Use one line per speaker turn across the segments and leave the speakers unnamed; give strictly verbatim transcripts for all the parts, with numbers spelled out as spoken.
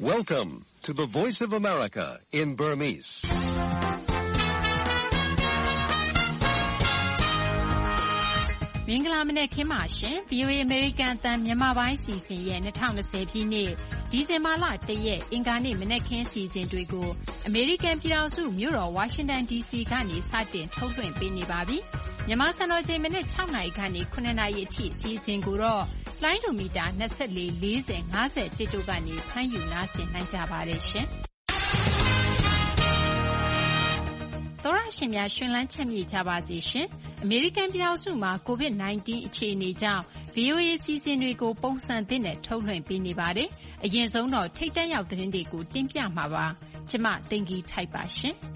Welcome to the Voice of America in Burmese.
။မင်္ဂလာမနက်ခင်းပါရှင်။ ဗွီအိုအေ American အသံမြန်မာပိုင်းအစီအစဉ်ရဲ့၂၀၂၀ပြည့်နှစ်ဒီဇင်ဘာလ၁ရက်အင်္ဂါနေ့မနက်ခင်းအစီအစဉ်တွေကိုအမေရိကန်ပြည်ထောင်စုမြို့တော်ဝါရှင်တန်ဒီစီကနေစတင်ထုတ်လွှင့်ပေးနေပါပြီ။မြန်မာစံတော်ချိန်မနက်၆နာရီကနေ၇နာရီအထိအစီအစဉ်ကိုတော့လိုင်းဒိုမီတာ၂၄ ၄၀ ၅၁တို့ကနေဖမ်းယူနားဆင်နိုင်ကြပါတယ်ရှင်။သောရရှင်များရှင်လန်းချက်မြေကြပါစေရှင်။အမေရိကန်ပြည်ထောင်စုမှာ ကိုဗစ် ၁၉ အခြေအနေကြောင့် ဗွီအိုအေ အစီအစဉ်တွေကိုပုံစံသစ်နဲ့ထုတ်လွှင့်ပေးနေပါတယ်။အရင်ဆုံးတော့ထိပ်တန်းရောက်သတင်းတွေကိုတင်ပြမှာပါ။ကျမသိင်္ဂီထိုက်ပါရှင်။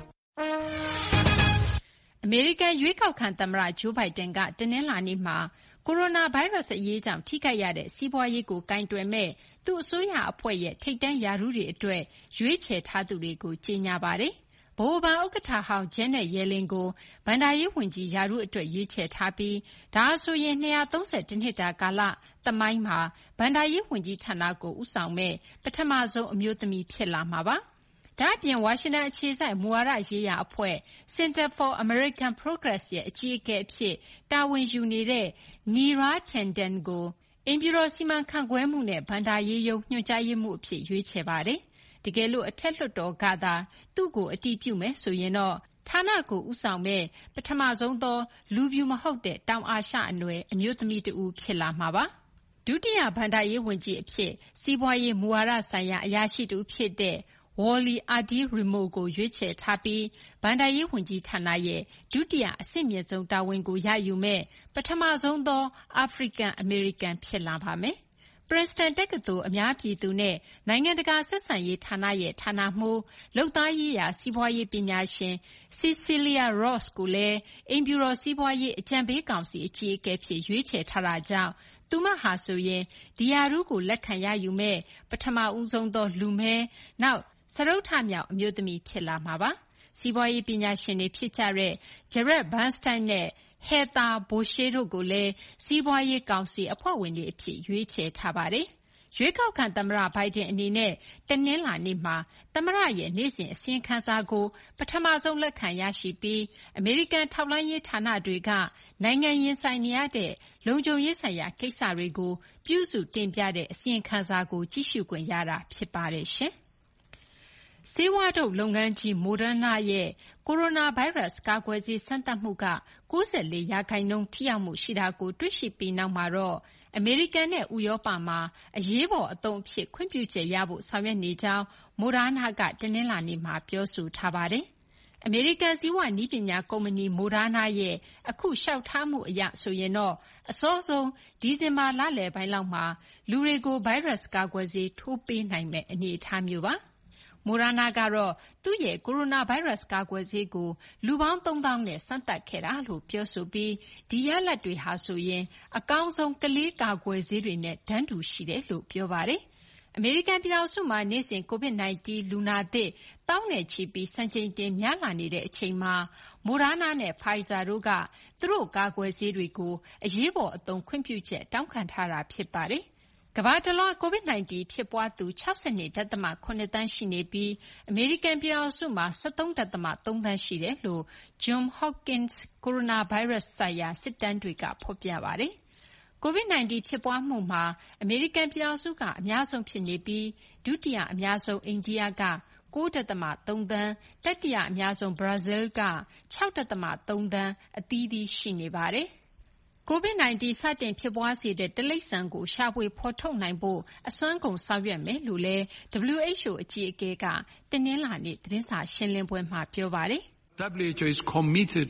အမေရိကန်ရွေးကောက်ခံသမ္မတဂျိုးဘိုင်ဒန်ကတနင်္လာနေ့မှာကိုရိုနာဗိုင်းရပ်စ်အရေးကြောင့်ထိခိုက်ရတဲ့စီးပွားရေးကိုကိုင်တွယ်မဲ့သူ့အစိုးရအဖွဲ့ရဲ့ထိပ်တန်းရာထူးတွေအတွက်ရွေးချယ်ထားသူတွေကိုကြေညာပါတယ်။ဗဟိုဘဏ်ဥက္ကဋ္ဌဟောင်းဂျက်net Yellenကိုဘဏ္ဍာရေးဝန်ကြီးရာထူးအတွက်ရွေးချယ်ထားပြီးဒါဟာဆိုရင်၂၃၁နှစ်တာကာလသမိုင်းမှာဘဏ္ဍာရေးဝန်ကြီးဌာနကိုဦးဆောင်မဲ့ပထမဆုံးအမျိုးသမီးဖြစ်လာမှာပါ။ဒါ့အပြင်ဝါရှင်တန်အခြေစိုက်မူဝါဒရေးရာအဖွဲ့ Center for American Progress ရဲ့အကြီးအကဲအဖြစ်တာဝန်ယူနေတဲ့ Neera Tanden ကိုအိမ်ဖြူတော်စီမံခန့်ခွဲမှုနဲ့ဘဏ္ဍာရေးရုံးညွှန်ကြားရေးမှူးအဖြစ်ရွေးချယ်ပါတယ်။တကယ်လို့အထက်လွှတ်တော်ကသာသူ့ကိုအတည်ပြုမယ်ဆိုရင်တော့ဌာနကိုဦးဆောင်မဲ့ပထမဆုံးသောလူဖြူမဟုတ်တဲ့တောင်အာရှအနွယ်အမျိုးသမီးတဦးဖြစ်လာမှာပါ။ဒုတိယဘဏ္ဍာရေးဝန်ကြီးအဖြစ်စီးပွားရေးမူဝါဒဆိုင်ရာအရာရှိတူဖြစ်တဲ့ Wally Adeyemo ကိုရွေးချယ်ထားပြီးဘဏ္ဍာရေးဝန်ကြီးဌာနရဲ့ဒုတိယအဆင့်မြင့်ဆုံးတာဝန်ကိုရယူမဲ့ပထမဆုံးသောအာဖရိကန်အမေရိကန်ဖြစ်လာပါမယ်။ Princeton တက္ကသိုလ်အများပြည်သူနဲ့နိုင်ငံတကာဆက်ဆံရေးဌာနရဲ့ဌာနမှူးလုပ်သားရေးရာစီးပွားရေးပညာရှင် Cecilia Ross ကိုလည်းအိမ်ဖြူတော်စီးပွားရေးအကြံပေးကောင်စီအကြီးအကဲဖြစ်ရွေးချယ်ထားတာကြောင့်သူမဟာဆိုရင်ဒီရာထူးကိုလက်ခံရယူမဲ့ပထမဦးဆုံးသောလူမည်းနောက်စတုတ္ထမြောက်အမျိုးသမီးဖြစ်လာမှာပါ။စီးပွားရေးပညာရှင်တွေဖြစ်ကြတဲ့ Jared Bernstein နဲ့ Heather Boushey တို့ကိုလည်းစီးပွားရေးကောင်စီအဖွဲ့ဝင်တွေအဖြစ်ရွေးချယ်ထားပါတယ်။ရွေးကောက်ခံသမ္မတဘိုင်ဒန်အနေနဲ့တနင်္လာနေ့မှာသမ္မတရဲ့နေ့စဉ်အစီရင်ခံစာကိုပထမဆုံးလက်ခံရရှိပြီးအမေရိကန်ထောက်လှမ်းရေးဌာနတွေကနိုင်ငံရင်ဆိုင်နေရတဲ့လုံခြုံရေးဆိုင်ရာကိစ္စတွေကိုပြုစုတင်ပြတဲ့အစီရင်ခံစာကိုကြည့်ရှုခွင့်ရတာဖြစ်ပါတယ်ရှင်။ဆေးဝါးထုတ်လုပ်ငန်းကြီး Moderna ရဲ့ကိုရိုနာဗိုင်းရပ်စ်ကာကွယ်ဆေးစမ်းသပ်မှုက၉၄ရာခိုင်နှုန်းထိရောက်မှုရှိတာကိုတွေ့ရှိပြီးနောက်မှာတော့အမေရိကန်နဲ့ဥရောပမှာအရေးပေါ်အသုံးအဖြစ်ခွင့်ပြုချက်ရဖို့ဆောင်ရွက်နေကြောင်း Moderna ကတနင်္လာနေ့မှာပြောဆိုထားပါတယ်။အမေရိကန်ဇီဝနည်းပညာကုမ္ပဏီ Moderna ရဲ့အခုလျှောက်ထားမှုအရဆိုရင်တော့အစောဆုံးဒီဇင်ဘာလလယ်ပိုင်းလောက်မှာလူတွေကိုဗိုင်းရပ်စ်ကာကွယ်ဆေးထိုးပေးနိုင်မယ့်အနေအထားမျိုးပါ။မိုဒါနာကတော့သူ့ရဲ့ကိုရိုနာဗိုင်းရပ်စ်ကာကွယ်ဆေးကိုလူပေါင်းသုံးသောင်းနဲ့စမ်းသပ်ခဲ့တာလို့ပြောဆိုပြီးဒီရလဒ်တွေဟာဆိုရင်အကောင်းဆုံးကလေးကာကွယ်ဆေးတွေနဲ့တန်းတူရှိတယ်လို့ပြောပါတယ်။အမေရိကန်ပြည်ထောင်စုမှာနေ့စဉ်ကိုဗစ် ၁၉ လူနာသစ်သောင်းနဲ့ချီပြီးစံချိန်တင်များလာနေတဲ့အချိန်မှာမိုဒါနာနဲ့ဖိုင်ဇာတို့ကသူတို့ကာကွယ်ဆေးတွေကိုအရေးပေါ်အသုံးခွင့်ပြုချက်တောင်းခံထားတာဖြစ်ပါတယ်။ကမ္ဘာတလွှားကိုဗစ် ၁၉ ဖြစ်ပွားသူ၆၂.၇ သန်းရှိနေပြီးအမေရိကန်ပြည်ထောင်စုမှာ၁၃.၃ သန်းရှိတယ်လို့ Johns Hopkins ကိုရိုနာဗိုင်းရပ်စ်ဆိုင်ရာစစ်တမ်းတွေကဖော်ပြပါတယ်။ကိုဗစ် ၁၉ ဖြစ်ပွားမှုမှာအမေရိကန်ပြည်ထောင်စုကအများဆုံးဖြစ်နေပြီးဒုတိယအများဆုံးအိန္ဒိယက၉.၃ သန်းတတိယအများဆုံးဘရာဇီးလ်က၆.၃ သန်းအသီးသီးရှိနေပါတယ်။ကိုဗစ် ၁၉ စတင်ဖြစ်ပွားစေတဲ့တိရစ္ဆာန်ကိုရှာဖွေဖော်ထုတ်နိုင်ဖို့အစွမ်းကုန်ဆောင်ရွက်မယ်လို့လည်း ဒဘလျူ အိတ်ချ် အို အကြီးအကဲကတနင်္လာနေ့သတင်းစာရှင်းလင်းပွဲမှာပြောပါတယ်
။ W H O is committed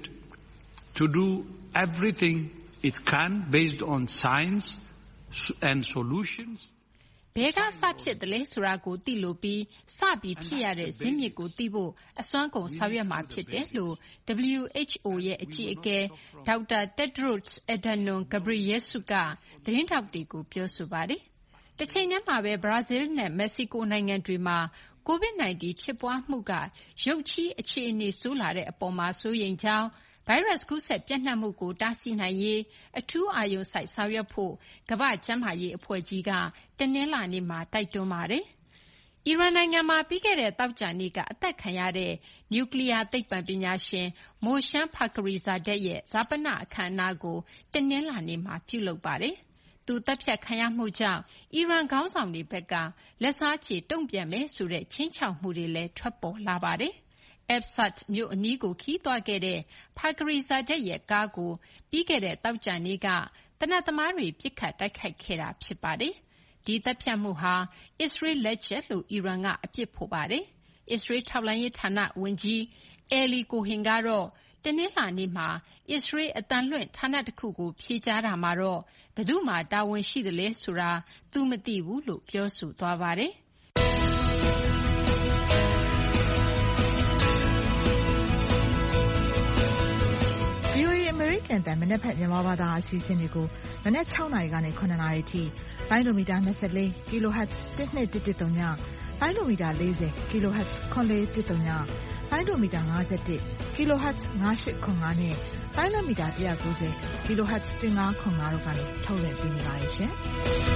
to do everything it can based on science and solutions.
ဘဲကစဖြစ်တယ်လဲဆိုတာကိုသိလို့ပြီးစပြီးဖြစ်ရတဲ့ဇင်းမြစ်ကိုသိဖို့အစွမ်းကုန်ဆောင်ရွက်မှာဖြစ်တယ်လို့ ဒဘလျူ အိတ်ချ် အို ရဲ့အကြီးအကဲဒေါက်တာ Tedros Adhanom Ghebreyesus ကသတင်းထောက်တွေကိုပြောဆိုပါတယ်။တစ်ချိန်တည်းမှာပဲဘရာဇီးလ်နဲ့မက္ကဆီကိုနိုင်ငံတွေမှာကိုဗစ် ၁၉ ဖြစ်ပွားမှုကရုတ်ချည်းအခြေအနေဆိုးလာတဲ့အပေါ်မှာစိုးရိမ်ကြောင်းဗိုင်းရပ်စ်ကူးစက်ပျံ့နှံ့မှုကိုတားဆီးနိုင်ရေးအထူးအာရုံစိုက်ဆောင်ရွက်ဖို့ကမ္ဘာ့ကျန်းမာရေးအဖွဲ့ကြီးကတနင်္လာနေ့မှာတိုက်တွန်းပါတယ်။အီရန်နိုင်ငံမှာပြီးခဲ့တဲ့သောကြာနေ့ကအသက်ခံရတဲ့နျူကလ িয়ার သိပ္ပံပညာရှင်မိုရှမ်းဖာခရီဇာဒက်ရဲ့ဈာပနအခမ်းအနားကိုတနင်္လာနေ့မှာပြုလုပ်ပါတယ်။သူသတ်ဖြတ်ခံရမှုကြောင့်အီရန်ခေါင်းဆောင်တွေဘက်ကလက်စားချေတုံ့ပြန်မယ်ဆိုတဲ့ခြိမ်းခြောက်မှုတွေလည်းထွက်ပေါ်လာပါတယ်။ Efsat မြို့အနီးကိုခီးသွားခဲ့တဲ့ဖာခရီဇာဒက်ရဲ့ကားကိုပြီးခဲ့တဲ့သောကြာနေ့ကသေနတ်သမားတွေပစ်ခတ်တိုက်ခိုက်ခဲ့တာဖြစ်ပါတယ်။ဒီသတ်ဖြတ်မှုဟာအစ္စရေးလက်ချက်လို့အီရန်ကအပြစ်ဖို့ပါတယ်။အစ္စရေးထောက်လှမ်းရေးဌာနဝန်ကြီးအယ်လီကိုဟင်ကတော့တနင်္လာနေ့မှာအစ္စရေးအသံလွှင့်ဌာနတစ်ခုကိုဖြေကြားတာမှာတော့ဘယ်သူမှတာဝန်ရှိသလဲဆိုတာသူမသိဘူးလို့ပြောဆိုသွားပါတယ်။
ဗွီအိုအေ American တန်မနက်ဖြန်မြန်မာဘာသာအစီအစဉ်တွေကိုမနက်၆နာရီကနေ၇နာရီအထိလိုင်းဒိုမီတာ၂၄ kilohertz တစ်နှစ်တစ်တစ်သုံးညလိုင်းဒိုမီတာ၄၀ kilohertz ခွန်လေးတစ်သုံးညလိုင်းဒိုမီတာ၅၁ kilohertz ၅၈ခွန်၅နဲ့လိုင်းလမီတာ၁၉၀ kilohertz ၁၅ခွန်၅တို့ကနေထုတ်လွှင့်ပေးနေပါတယ်ရှင်။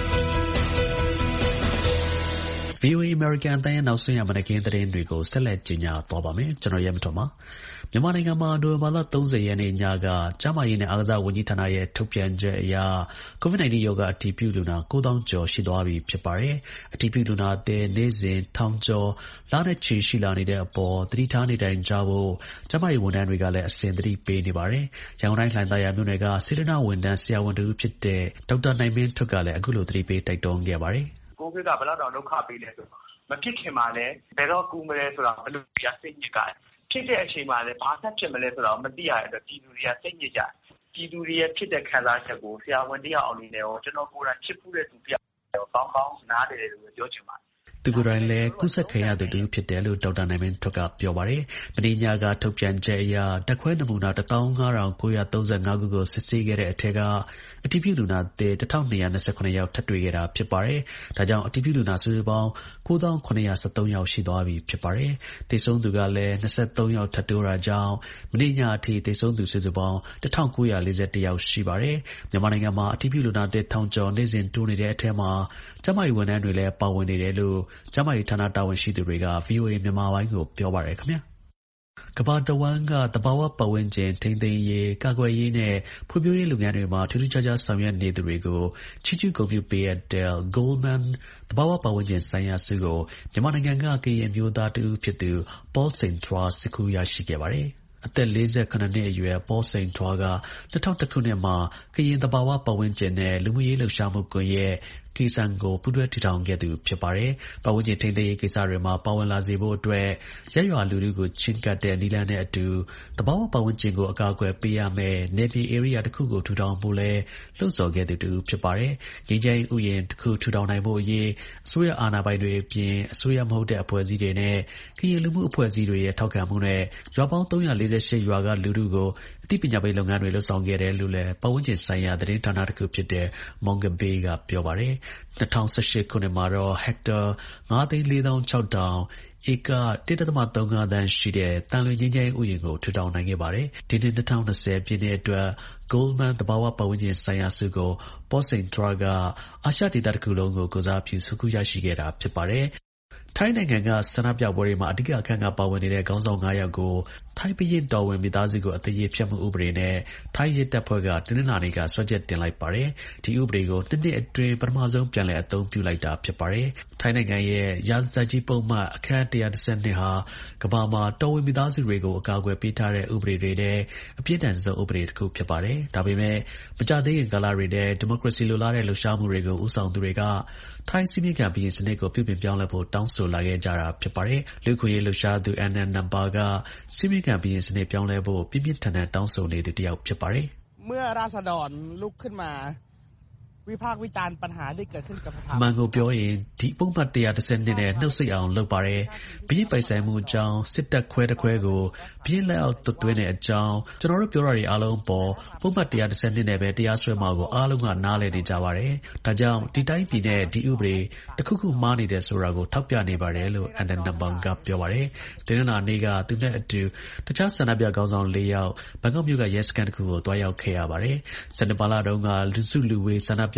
ဗွီအိုအေ American အသံရဲ့နောက်ဆုံးရမနက်ခင်းသတင်းတွေကိုဆက်လက်ကြီးညာသွားပါမယ်။ကျွန်တော်ရဲမတော်ပါ။မြန်မာနိုင်ငံမှာနိုဝင်ဘာလ၃၀ရက်နေ့ညကကျန်းမာရေးနဲ့အားကစားဝန်ကြီးဌာနရဲ့ထုတ်ပြန်ချက်အရ ကိုဗစ်၁၉ ရောဂါအတည်ပြုလူနာကိုးသောင်းကျော်ရှိသွားပြီဖြစ်ပါတယ်။အတည်ပြုလူနာအသစ်နေ့စဉ်ထောင်ကျော်လနဲ့ချီရှိလာနေတဲ့အပေါ်သတိထားနေတိုင်ကြဖို့ကျန်းမာရေးဝန်ထမ်းတွေကလည်းအစဉ်သတိပေးနေပါတယ်။ရန်ကုန်တိုင်းလှိုင်သာယာမြို့နယ်ကစေတနာ့ဝန်ထမ်းဆရာဝန်တူဖြစ်တဲ့ဒေါက်တာနိုင်မင်းထွဋ်ကလည်းအခုလိုသတိပေးတိုက်တွန်းခဲ့ပါတယ်
။ကိုဗစ်ကဘယ်လောက်တောင်ဒုက္ခပေးလဲဆိုတော့မဖြစ်ခင်မှာလည်းဘယ်တော့ကူမလဲဆိုတာဘယ်လိုပြစိတ်ညစ်ကြတယ်ဖြစ်တဲ့အချိန်မှာလည်းဘာဆက်ဖြစ်မလဲဆိုတော့မသိရတဲ့အတွက်ပြည်သူတွေကစိတ်ညစ်ကြတယ်ပြည်သူတွေရဲ့ဖြစ်တဲ့ခံစားချက်ကိုဆရာဝန်တရားအောင်နေတယ်ဟောကျွန်တော်ကိုယ်တိုင်ဖြစ်မှုတဲ့သူတရားကောင်းကောင်းနားတယ်လို့ပြောချင်ပါတယ်
သူကိုယ်တိုင်လည်းကုသခံရသူတူဖြစ်တယ်လို့ဒေါက်တာနိုင်မင်းထွဋ်ကပြောပါတယ်။မနေ့ညကထုတ်ပြန်ချက်အရဓာတ်ခွဲနမူနာတစ်သောင်းငါးထောင်ကိုးရာသုံးဆယ်ငါးခုကိုစစ်ဆေးခဲ့တဲ့အထက်ကအတည်ပြုလူနာသစ်တစ်ထောင်နှစ်ရာနှစ်ဆယ်ခုနှစ်ယောက်ထပ်တွေ့ခဲ့တာဖြစ်ပါတယ်။ဒါကြောင့်အတည်ပြုလူနာစုစုပေါင်းကိုးသောင်းခုနှစ်ရာဆယ်သုံးယောက်ရှိသွားပြီဖြစ်ပါတယ်။သေဆုံးသူကလည်းနှစ်ဆယ်သုံးယောက်ထပ်တိုးတာကြောင့်မနေ့ညအထိသေဆုံးသူစုစုပေါင်းတစ်ထောင်ကိုးရာလေးဆယ်တစ်ယောက်ရှိပါတယ်။မြန်မာနိုင်ငံမှာအတည်ပြုလူနာသစ်ထောင်ကျော်နေ့စဉ်တိုးနေတဲ့အထက်မှာကျန်းမာရေးဝန်ထမ်းတွေလည်းပါဝင်နေတယ်လို့ကျန်းမာရေးဌာနတာဝန်ရှိသူတွေက ဗွီအိုအေ မြန်မာပိုင်းကိုပြောပါတယ်ခင်ဗျာကမ္ဘာတဝန်းကသဘာဝပတ်ဝန်းကျင်ထိန်းသိမ်းရေးကာကွယ်ရေးနဲ့ဖွံ့ဖြိုးရေးလုပ်ငန်းတွေမှာထူးထူးခြားခြားဆောင်ရွက်နေသူတွေကိုချီးကျူးဂုဏ်ပြုပေးအပ်တဲ့ Goldman သဘာဝပတ်ဝန်းကျင်ဆိုင်ရာဆုကိုမြန်မာနိုင်ငံကကရင်မျိုးသားတူဖြစ်သူ Paul Saint-Trois စကူရရှိခဲ့ပါတယ်အသက်၄၇နှစ်အရွယ် Paul Saint-Trois က၂၀၀၁ခုနှစ်မှာကရင်သဘာဝပတ်ဝန်းကျင်နဲ့လူမှုရေးလှုပ်ရှားမှုကွန်ရက်ကေဆန်ကိုပူးတွဲတည်ထောင်ခဲ့သူဖြစ်ပါတယ်။ပတ်ဝန်းကျင်ထိန်းသိမ်းရေးကိစ္စတွေမှာပါဝင်လာစေဖို့အတွက်ရပ်ရွာလူထုကိုချဉ်းကပ်တဲ့နည်းလမ်းနဲ့အတူသဘာဝပတ်ဝန်းကျင်ကိုအကာအကွယ်ပေးရမယ်နယ်မြေဧရိယာတစ်ခုကိုထူထောင်ဖို့လဲလှုံ့ဆော်ခဲ့သူတူဖြစ်ပါတယ်။ငြိမ်းချမ်းရေးဥယျာဉ်တစ်ခုထူထောင်နိုင်ဖို့အရေးအစိုးရအာဏာပိုင်တွေအပြင်အစိုးရမဟုတ်တဲ့အဖွဲ့အစည်းတွေနဲ့ကရင်လူမှုအဖွဲ့အစည်းတွေရဲ့ထောက်ခံမှုနဲ့ရွာပေါင်းသုံးရာလေးဆယ်ရှစ်ရွာကလူထုကိုအသိပညာပေးလုပ်ငန်းတွေလှုပ်ဆောင်ခဲ့တယ်လို့လည်းပတ်ဝန်းကျင်ဆိုင်ရာသတင်းဌာနတစ်ခုဖြစ်တဲ့ Mongabay ကပြောပါတယ်။၂၀၁၈ခုနှစ်မှာတော့ဟက်တာငါးသိန်းလေးသောင်းခြောက်ထောင်ဧကတစ်ဒသမသုံးငါးသန်းရှိတဲ့တန်လွင်ငြိမ်းချမ်းရေးဥယျာဉ်ကိုထူထောင်နိုင်ခဲ့ပါတယ်။ဒီနှစ်၂၀၂၀ပြည့်နှစ်အတွက် Goldman သဘာဝပတ်ဝန်းကျင်ဆိုင်ရာဆုကို Paul Saint-Trois ကအာရှဒေသတစ်ခုလုံးကိုကိုယ်စားပြုဆုခုရရှိခဲ့တာဖြစ်ပါတယ်။ထိုင်းနိုင်ငံကဆန္ဒပြပွဲတွေမှာအဓိကအခန်းကပါဝင်နေတဲ့ခေါင်းဆောင်ငါးယောက်ကိုထိုင်းဘုရင့်တော်ဝင်မိသားစုကိုအသရေဖျက်မှုဥပဒေနဲ့ထိုင်းရဲတပ်ဖွဲ့ကတနင်္လာနေ့ကစွဲချက်တင်လိုက်ပါတယ်။ဒီဥပဒေကိုနှစ်နှစ်အတွင်းပထမဆုံးပြန်လည်အသုံးပြုလိုက်တာဖြစ်ပါတယ်။ထိုင်းနိုင်ငံရဲ့ရာဇသတ်ကြီးပုံမှန်အခန်း၁၁၂ဟာကမ္ဘာမှာတော်ဝင်မိသားစုတွေကိုအကာအကွယ်ပေးထားတဲ့ဥပဒေတွေနဲ့အပြည့်အစုံဆုံးဥပဒေတစ်ခုဖြစ်ပါတယ်။ဒါပေမဲ့မကြသေးခင်ကာလတွေနဲ့ဒီမိုကရေစီလိုလားတဲ့လှုပ်ရှားမှုတွေကိုဦးဆောင်သူတွေကထိုင်းစည်းမျဉ်းခံဘုရင်စနစ်ကိုပြုပြင်ပြောင်းလဲဖို့တောင်းဆိုလာခဲ့ကြတာဖြစ်ပါတယ်။လူ့အခွင့်အရေးလှုပ်ရှားသူ Anand Nampar ကစည်းမျဉ်းခံဘုရင်စနစ်ပြောင်းလဲဖို့ပြင်းပြင်းထန်ထန်တောင်းဆိုနေသူတစ်ယောက်ဖြစ်ပါတယ်
။เมื่อราษฎรลุกขึ้นมาวิพากษ์วิจารณ์ปัญหาที่เกิดขึ้นกับสถาบัน
မှန်ကိုပြောရင်ဒီပုံမှန်၁၁၂နဲ့နှုတ်ဆက်အောင်လုပ်ပါတယ်။ဘုရင်ပိုင်ဆိုင်မှုအကြောင်းစစ်တပ်ခွဲတစ်ခွဲကိုဘုရင်လက်အောက်သွတ်သွင်းတဲ့အကြောင်းကျွန်တော်တို့ပြောတာတွေအားလုံးပေါ်ပုံမှန်၁၁၂နဲ့ပဲတရားစွဲမှာကိုအားလုံးကနားလည်နေကြပါတယ်။ဒါကြောင့်ဒီတိုင်းပြည်နဲ့ဒီဥပဒေတစ်ခုခုမှားနေတယ်ဆိုတာကိုထောက်ပြနေပါတယ်လို့ Anand Nampar ကပြောပါတယ်။ဒီနေ့နေ့ကသူနဲ့အတူတခြားဆန္ဒပြခေါင်းဆောင်၄ယောက်ဘန်ကောက်မြို့ကရဲစခန်းတစ်ခုကိုတွားရောက်ခဲ့ရပါတယ်။စက်တင်ဘာလတုန်းကလူစုလူဝေးဆန္ဒပြ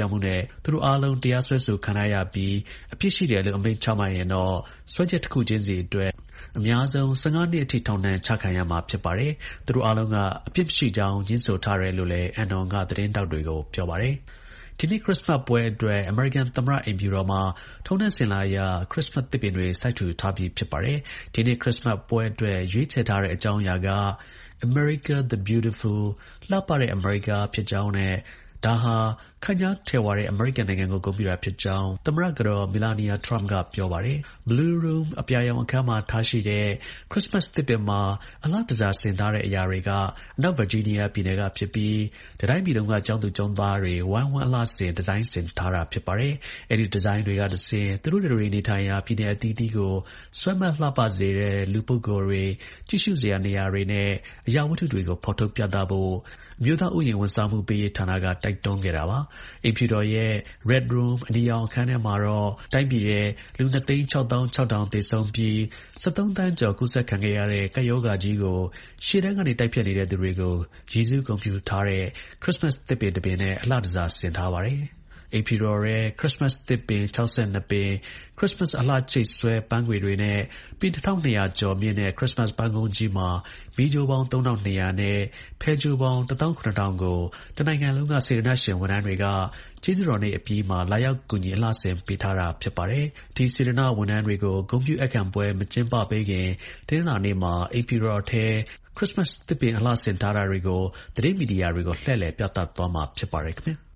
ပြမှုနဲ့သူတို့အားလုံးတရားစွဲဆိုခံရပြီးအပြစ်ရှိတယ်လို့အမိန့်ချမှတ်ရင်တော့စွဲချက်တစ်ခုချင်းစီအတွက်အများဆုံး၁၅နှစ်အထိထောင်ဒဏ်ချခံရမှာဖြစ်ပါတယ်။သူတို့အားလုံးကအပြစ်မရှိကြောင်းညှင်းဆိုထားတယ်လို့လည်း Anon ကသတင်းတောက်တွေကိုပြောပါတယ်။ဒီနေ့ခရစ်စမတ်ပွဲအတွက်အမေရိကန်သမ္မတအိမ်ဖြူတော်မှာထုံးတမ်းစဉ်လာအရခရစ်စမတ်သစ်ပင်တွေစိုက်ထူထားပြီးဖြစ်ပါတယ်။ဒီနေ့ခရစ်စမတ်ပွဲအတွက်ရွေးချယ်ထားတဲ့အကြောင်းအရာက America the Beautiful လှပတဲ့အမေရိကဖြစ်ကြောင်းနဲ့ဒါဟာခန့်ညားထည်ဝါတဲ့အမေရိကန်နိုင်ငံကိုဂုဏ်ပြုတာဖြစ်ကြောင်းသမ္မတကတော် Melania Trump ကပြောပါတယ်။ Blue Room အပြာရောင်အခန်းမှာထားရှိတဲ့ Christmas သစ်ပင်မှာအလှတစားဆင်ထားတဲ့အရာတွေကအနောက် Virginia ပြည်နယ်ကဖြစ်ပြီးတတိုင်းပြည်လုံးကကျောင်းသူကျောင်းသားတွေဝိုင်းဝန်းအလှဆင်ဒီဇိုင်းဆင်ထားတာဖြစ်ပါတယ်။အဲဒီဒီဇိုင်းတွေကတစ်ဆင့်သူတို့တွေနေထိုင်ရာပြည်နယ်အသီးသီးကိုဆွဲမလှပစေတဲ့လူပုဂ္ဂိုလ်တွေကြည့်ရှုစရာနေရာတွေနဲ့အရာဝတ္ထုတွေကိုဖော်ထုတ်ပြသဖို့အမျိုးသားဥယျာဉ်ဝန်ဆောင်မှုပေးရေးဌာနကတိုက်တွန်းခဲ့တာပါ။အိမ်ဖြူတော်ရဲ့ Red Room အနီရောင်အခန်းထဲမှာတော့တိုင်းပြည်ရဲ့လူနှစ်သိန်းခြောက်သောင်းခြောက်ထောင်သေဆုံးပြီး၁၃သန်းကျော်ကူးစက်ခံခဲ့ရတဲ့ကပ်ရောဂါကြီးကိုရှေ့တန်းကနေတိုက်ဖျက်နေတဲ့သူတွေကိုရည်စူးဂုဏ်ပြုထားတဲ့ Christmas သစ်ပင်တစ်ပင်နဲ့အလှတစားဆင်ထားပါတယ်။အိမ်ဖြူတော်ရဲ့ခရစ်စမတ်သစ်ပင်၆၂ပင်ခရစ်စမတ်အလှချိတ်ဆွဲပန်းခွေတွေနဲ့ပင်တစ်ထောင်နှစ်ရာကျော်မြင့်တဲ့ခရစ်စမတ်ပန်းကုန်းကြီးမှာမီးကြိုးပေါင်းသုံးထောင်နှစ်ရာနဲ့ဖဲကြိုးပေါင်းတစ်သောင်းခုနှစ်ထောင်ကိုတနိုင်ငံလုံးကစေတနာရှင်ဝန်ထမ်းတွေကကျေးဇူးတော်နေ့အပြီးမှာလာရောက်ကူညီအလှဆင်ပေးထားတာဖြစ်ပါတယ်။ဒီစေတနာဝန်ထမ်းတွေကိုဂုဏ်ပြုအခမ်းပွဲမကျင်းပပေးခင်တင်းလာနေ့မှာအိမ်ဖြူတော်ထဲခရစ်စမတ်သစ်ပင်အလှဆင်ထားတာတွေကိုသတင်းမီဒီယာတွေကိုလှည့်လည်ပြသသွားမှာဖြစ်ပါတယ်ခင်ဗျာ။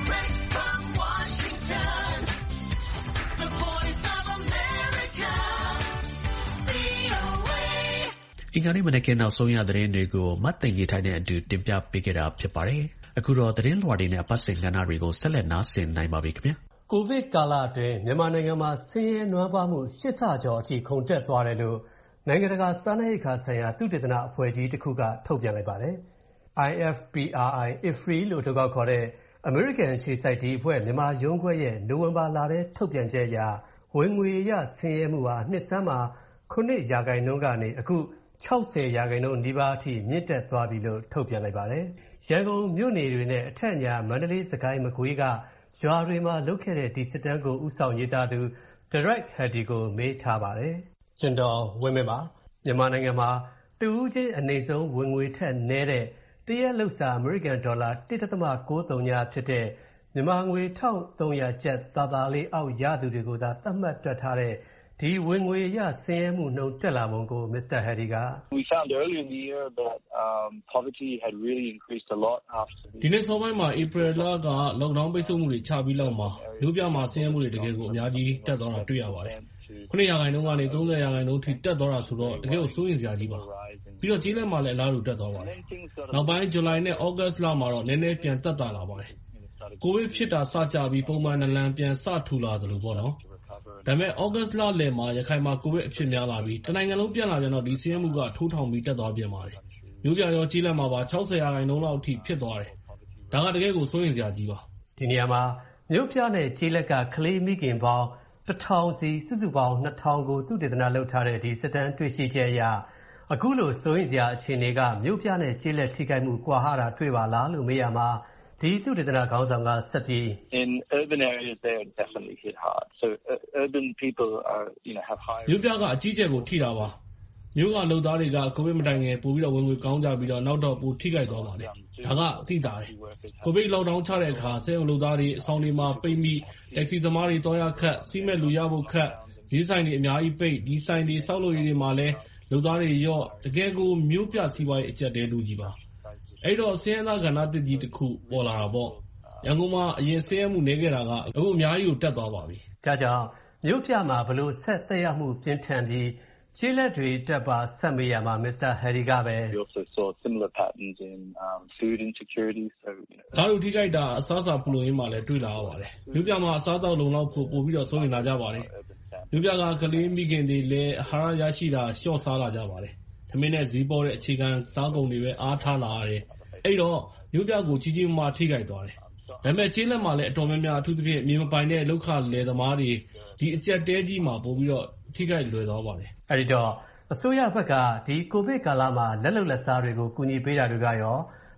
အင်္ဂါနေ့မနက်ခင်းနောက်ဆုံးရသတင်းတွေကိုမတ်သိင်္ဂီထိုင်တဲ့အတူတင်ပြပေးခဲ့တာဖြစ်ပါတယ်။အခုတော့သတင်းလွှာတွေနဲ့အပတ်စဉ်ကဏ္ဍတွေကိုဆက်လက်နားဆင်နိုင်ပါပြီခင်ဗျာ
။ကိုဗစ်ကာလအတွင်းမြန်မာနိုင်ငံမှာဆင်းရဲနွမ်းပါးမှုရှစ်ဆကျော်အထိခုန်တက်သွားတယ်လို့နိုင်ငံတကာစားနပ်ရိက္ခာဆိုင်ရာသုတေသနအဖွဲ့ကြီးတစ်ခုကထုတ်ပြန်လိုက်ပါတယ်။ I F P R I I F R I လို့ထုတ်ခေါ်တဲ့အမေရိကန်ရှေ့ဆိုင်ဒီအဖွဲ့မြန်မာရုံးခွဲရဲ့နိုဝင်ဘာလထဲထုတ်ပြန်ချက်အရဝင်ငွေရဆင်းရဲမှုဟာနှစ်ဆန်းမှာခုနှစ်ရာခိုင်နှုန်းကနေအခု၆၀ရာခိုင်နှုန်းနီးပါးအထိမြင့်တက်သွားပြီလို့ထုတ်ပြန်လိုက်ပါတယ်။ရန်ကုန်မြို့နေတွေနဲ့အထက်ညာမန္တလေးစကိုင်းမကွေးကရွာတွေမှာလုပ်ခဲ့တဲ့ဒီစစ်တမ်းကိုဥဆောင်ရေးသားသူ Derek Hattie ကိုမေးထားပါတယ်။ကျွန်တော်ဝင်းမင်းပါ။မြန်မာနိုင်ငံမှာတဦးချင်းအနိမ့်ဆုံးဝင်ငွေထက်နည်းတဲ့တရက်လုပ်စာအမေရိကန်ဒေါ်လာ တစ်ဒသမကိုးသုံး ဖြစ်တဲ့မြန်မာငွေတစ်ထောင်သုံးရာကျပ်သာသာလေးအောက်ရသူတွေကိုသာသတ်မှတ်တွက်ထားတဲ့ဒီဝင်ငွေရဆင်းရဲမှုနှုန်းတက်လာပုံကို Mister Hattie က
We found early in the year that um, poverty had really increased a lot after
ဒီနေ့စောပိုင်းမှာ April လက lockdown ပိတ်ဆို့မှုတွေချပြီးလောက်မှာမြို့ပြမှာဆင်းရဲမှုတွေတကယ်ကိုအများကြီးတက်သွားတာတွေ့ရပါတယ်။ခုနှစ်ရာခိုင်နှုန်းကနေသုံးဆယ်ရာခိုင်နှုန်းထိတက်သွားတာဆိုတော့တကယ်ကိုစိုးရိမ်စရာကြီးပါ။ပြီးတော့ကြေးလက်မှာလည်းအလားတူတက်သွားပါတယ်။နောက်ပိုင်း July နဲ့ August လမှာတော့နည်းနည်းပြန်တက်တာလာပါတယ်။ကိုဗစ်ဖြစ်တာစကြပြီးပုံမှန်နလန်ပြန်စထူလာသလိုပေါ့နော်။ဒါပေမဲ့ August လလယ်မှာရခိုင်မှာကိုဗစ်အဖြစ်များလာပြီးတနိုင်ငံလုံးပြန်လာပြန်တော့ဒီဆင်းရဲမှုကထိုးထောင်ပြီးတက်သွားပြန်ပါတယ်။မြို့ပြရောကြေးလက်မှာပါ၆၀ရာခိုင်နှုန်းလောက်အထိဖြစ်သွားတယ်။ဒါကတကယ်ကိုစိုးရိမ်စရာကြီးပါ
။ဒီနေရာမှာမြို့ပြနဲ့ကြေးလက်ကကလေးမိခင်ပေါင်းတစ်ထောင်စီစုစုပေါင်းနှစ်ထောင်ကိုသုတေသနလုပ်ထားတဲ့ဒီစစ်တမ်းတွေ့ရှိချက်အရအခုလိုစိုးရိမ်စရာအခြေအနေကမြို့ပြနဲ့ကြေးလက်ထိခိုက်မှုကွာဟတာတွေ့ပါလားလို့မေးရမှာဒီသုတေသနခေါင်းဆောင်ကဆက်ပြီး
In urban areas they are definitely hit hard. So uh, urban people are you know have higher
မြို့ပြကအကြီးကျယ်ကိုထိတာပါ။မြို့ကလုပ်သားတွေကကိုဗစ်မတိုင်ခင်ပို့ပြီးတော့ဝင်ငွေကောင်းကြပြီးတော့နောက်တော့ပိုထိခိုက်သွားပါတယ်။ဒါကအသိတာတယ်။ကိုဗစ် lockdown ချတဲ့အခါစက်ရုံလုပ်သားတွေအဆောင်တွေမှာပိတ်မိတက်ဆီသမားတွေတော့ရခတ်စီးမဲ့လူရဖို့ခတ်ရေးဆိုင်တွေအများကြီးပိတ်ဒီဆိုင်တွေစောက်လို့ရည်တွေမှာလည်းလုပ်သားတွေရော့တကယ်ကိုမြို့ပြစီးပွားရေးအကျက်တဲလူကြီးပါ။အဲ့တော့ဆင်းရဲသားကဏ္ဍတစ်ကြီးတစ်ခုပေါ်လာတာပေါ့ရန်ကုန်မှာအရင်ဆင်းရဲမှုနေခဲ့တာကအခုအများကြီးကိုတက်သွားပါပြီ
ဒါကြောင့်မြို့ပြမှာဘလို့ဆက်သက်ရောက်မှုပြင်းထန်ပြီးကျေးလက်တွေတက်ပါဆက်မေးရမှာ Mister Hattie ကပဲ
We also saw similar patterns in um, food insecurity so you know
ဒါတို့ထိခိုက်တာအစားအစာပူလို့ရင်းမှာလည်းတွေ့လာရပါတယ်မြို့ပြမှာအစားအသောက်လုံလောက်ဖို့ပို့ပြီးတော့စိုးရိမ်လာကြပါတယ်မြို့ပြကကလေးမိခင်တွေလည်းအာဟာရရရှိတာလျှော့စားလာကြပါတယ်သမင်းနဲ့ဈေးပေါ်တဲ့အခြေခံစားကုန်တွေပဲအားထားလာရတယ်အဲ့တော့မြို့ပြကိုကြီးကြီးမားမားထိခိုက်သွားတယ်ဒါပေမဲ့ကျေးလက်မှာလည်းအတော်များများအထူးသဖြင့်မြေမပိုင်တဲ့လောက်ခလယ်သမားတွေဒီအကျက်တဲကြီးမှာပို့ပြီးတော့ထိခိုက်လွယ်သွားပါတယ်
အဲ့ဒီတော့အစိုးရဘက်ကဒီကိုဗစ်ကာလမှာလက်လုံလက်စားတွေကိုကူညီပေးတာတွေကရောဘ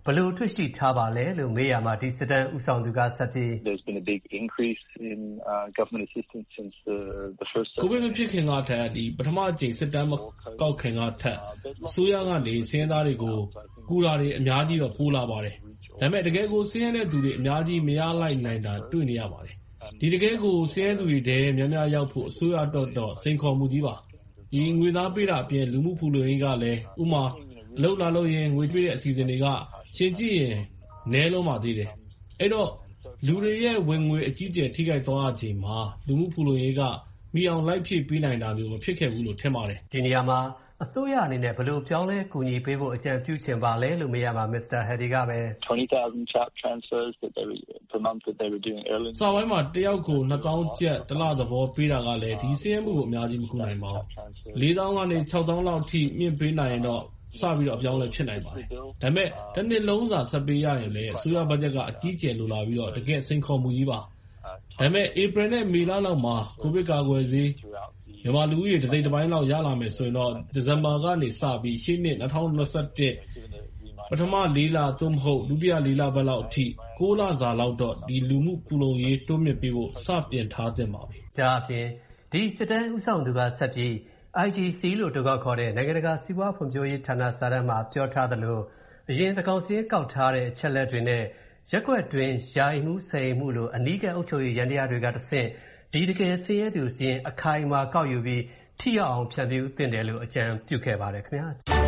ဘယ်လိုတွေ့ရှိထားပါလဲလို့မေးရမှာဒီစစ်တမ်းဦးဆောင်သူကဆက်ပြီး
There's been a big increase in uh, government assistance since the the first
ကိုဗစ်မဖြစ်ခင်ကထက်ဒီပထမအကြိမ်စစ်တမ်းမကောက်ခင်ကထက်အစိုးရကနေစင်းသားတွေကိုကူတာတွေအများကြီးတော့ပိုးလာပါတယ်ဒါပေမဲ့တကယ်ကိုစင်းရတဲ့သူတွေအများကြီးမရလိုက်နိုင်တာတွေ့နေရပါတယ်ဒီတကယ်ကိုစင်းရသူတွေတည်းများများရောက်ဖို့အစိုးရတော့တော့စိန်ခေါ်မှုကြီးပါဒီငွေသားပေးတာအပြင်လူမှုဖူလုံရေးကလည်းဥမာအလုပ်လာလို့ရင်ငွေပေးတဲ့အစီအစဉ်တွေကရှင်ကြည့်ရင်နည်းလုံးပါသေးတယ်အဲ့တော့လူတွေရဲ့ဝင်ငွေအကြီးကျယ်ထိခိုက်သွားချိန်မှာလူမှုဖူလုံရေးကမိအောင်လိုက်ဖြည့်ပေးနိုင်တာမျိုးမဖြစ်ခဲ့ဘူးလို့ထင်ပါတယ်
ဒီနေရာမှာအစိုးရအနေနဲ့ဘယ်လိုပြောင်းလဲကူညီပေးဖို့အကြံပြုချင်ပါလဲလို့မေးရမှာ Mister Hadi ကပဲ
twenty thousand chat transfers that they were per month that they were doing earlier
စာပိုင်းမှာတယောက်ကိုနှစ်ကောင်းကျပ်တစ်လသဘောပေးတာကလည်းဒီစင်းမှုကိုအများကြီးမကူနိုင်ပါဘူး၄သောင်းကနေ၆သောင်းလောက်ထိမြင့်ပေးနိုင်ရင်တော့စပြီးတော့အပြောင်းလဲဖြစ်နိုင်ပါတယ်ဒါပေမဲ့တစ်နှစ်လုံးစာဆက်ပေးရရင်လည်းအစိုးရဘတ်ဂျက်ကအကြီးကျယ်လိုလာပြီးတော့တကယ်စိန်ခေါ်မှုကြီးပါဒါပေမဲ့ April နဲ့ May လလောက်မှာကိုဗစ်ကာကွယ်ဆေးမြန်မာလူဦးရေတစ်စိတ်တစ်ပိုင်းလောက်ရလာမယ်ဆိုရင်တော့ဒီဇင်ဘာကနေစပြီးရှေ့နှစ်၂၀၂၁ပထမလေးလသို့မဟုတ်ဒုတိယလေးလဘက်လောက်အထိကိုးလစာလောက်တော့ဒီလူမှုပူလုံရေးတိုးမြင့်ပေးဖို့စပြင်ထားသင့်ပါပြီ
။ဒါအပြင်ဒီစစ်တမ်းဦးဆောင်သူကဆက်ပြီး I G C လို့တုံ့ခေါ်တဲ့နိုင်ငံတကာစီးပွားဖွံ့ဖြိုးရေးဌာနစာတမ်းမှာပြောထားသလိုအရင်သကောင်စီကောက်ထားတဲ့အချက်လက်တွေနဲ့ရက်ွက်တွင်ယာယီမှုဆယ်မှုလိုအနီးကပ်အုပ်ချုပ်ရေးရန်တရားတွေကတဆင့်ဒီတကယ်ဆင်းရဲသူစင်းအခိုင်အမာကောက်ယူပြီးထိရောက်အောင်ဖြန့်ဖြူးသင့်တယ်လို့အကြံပြုခဲ့ပါတယ်ခင်ဗျာ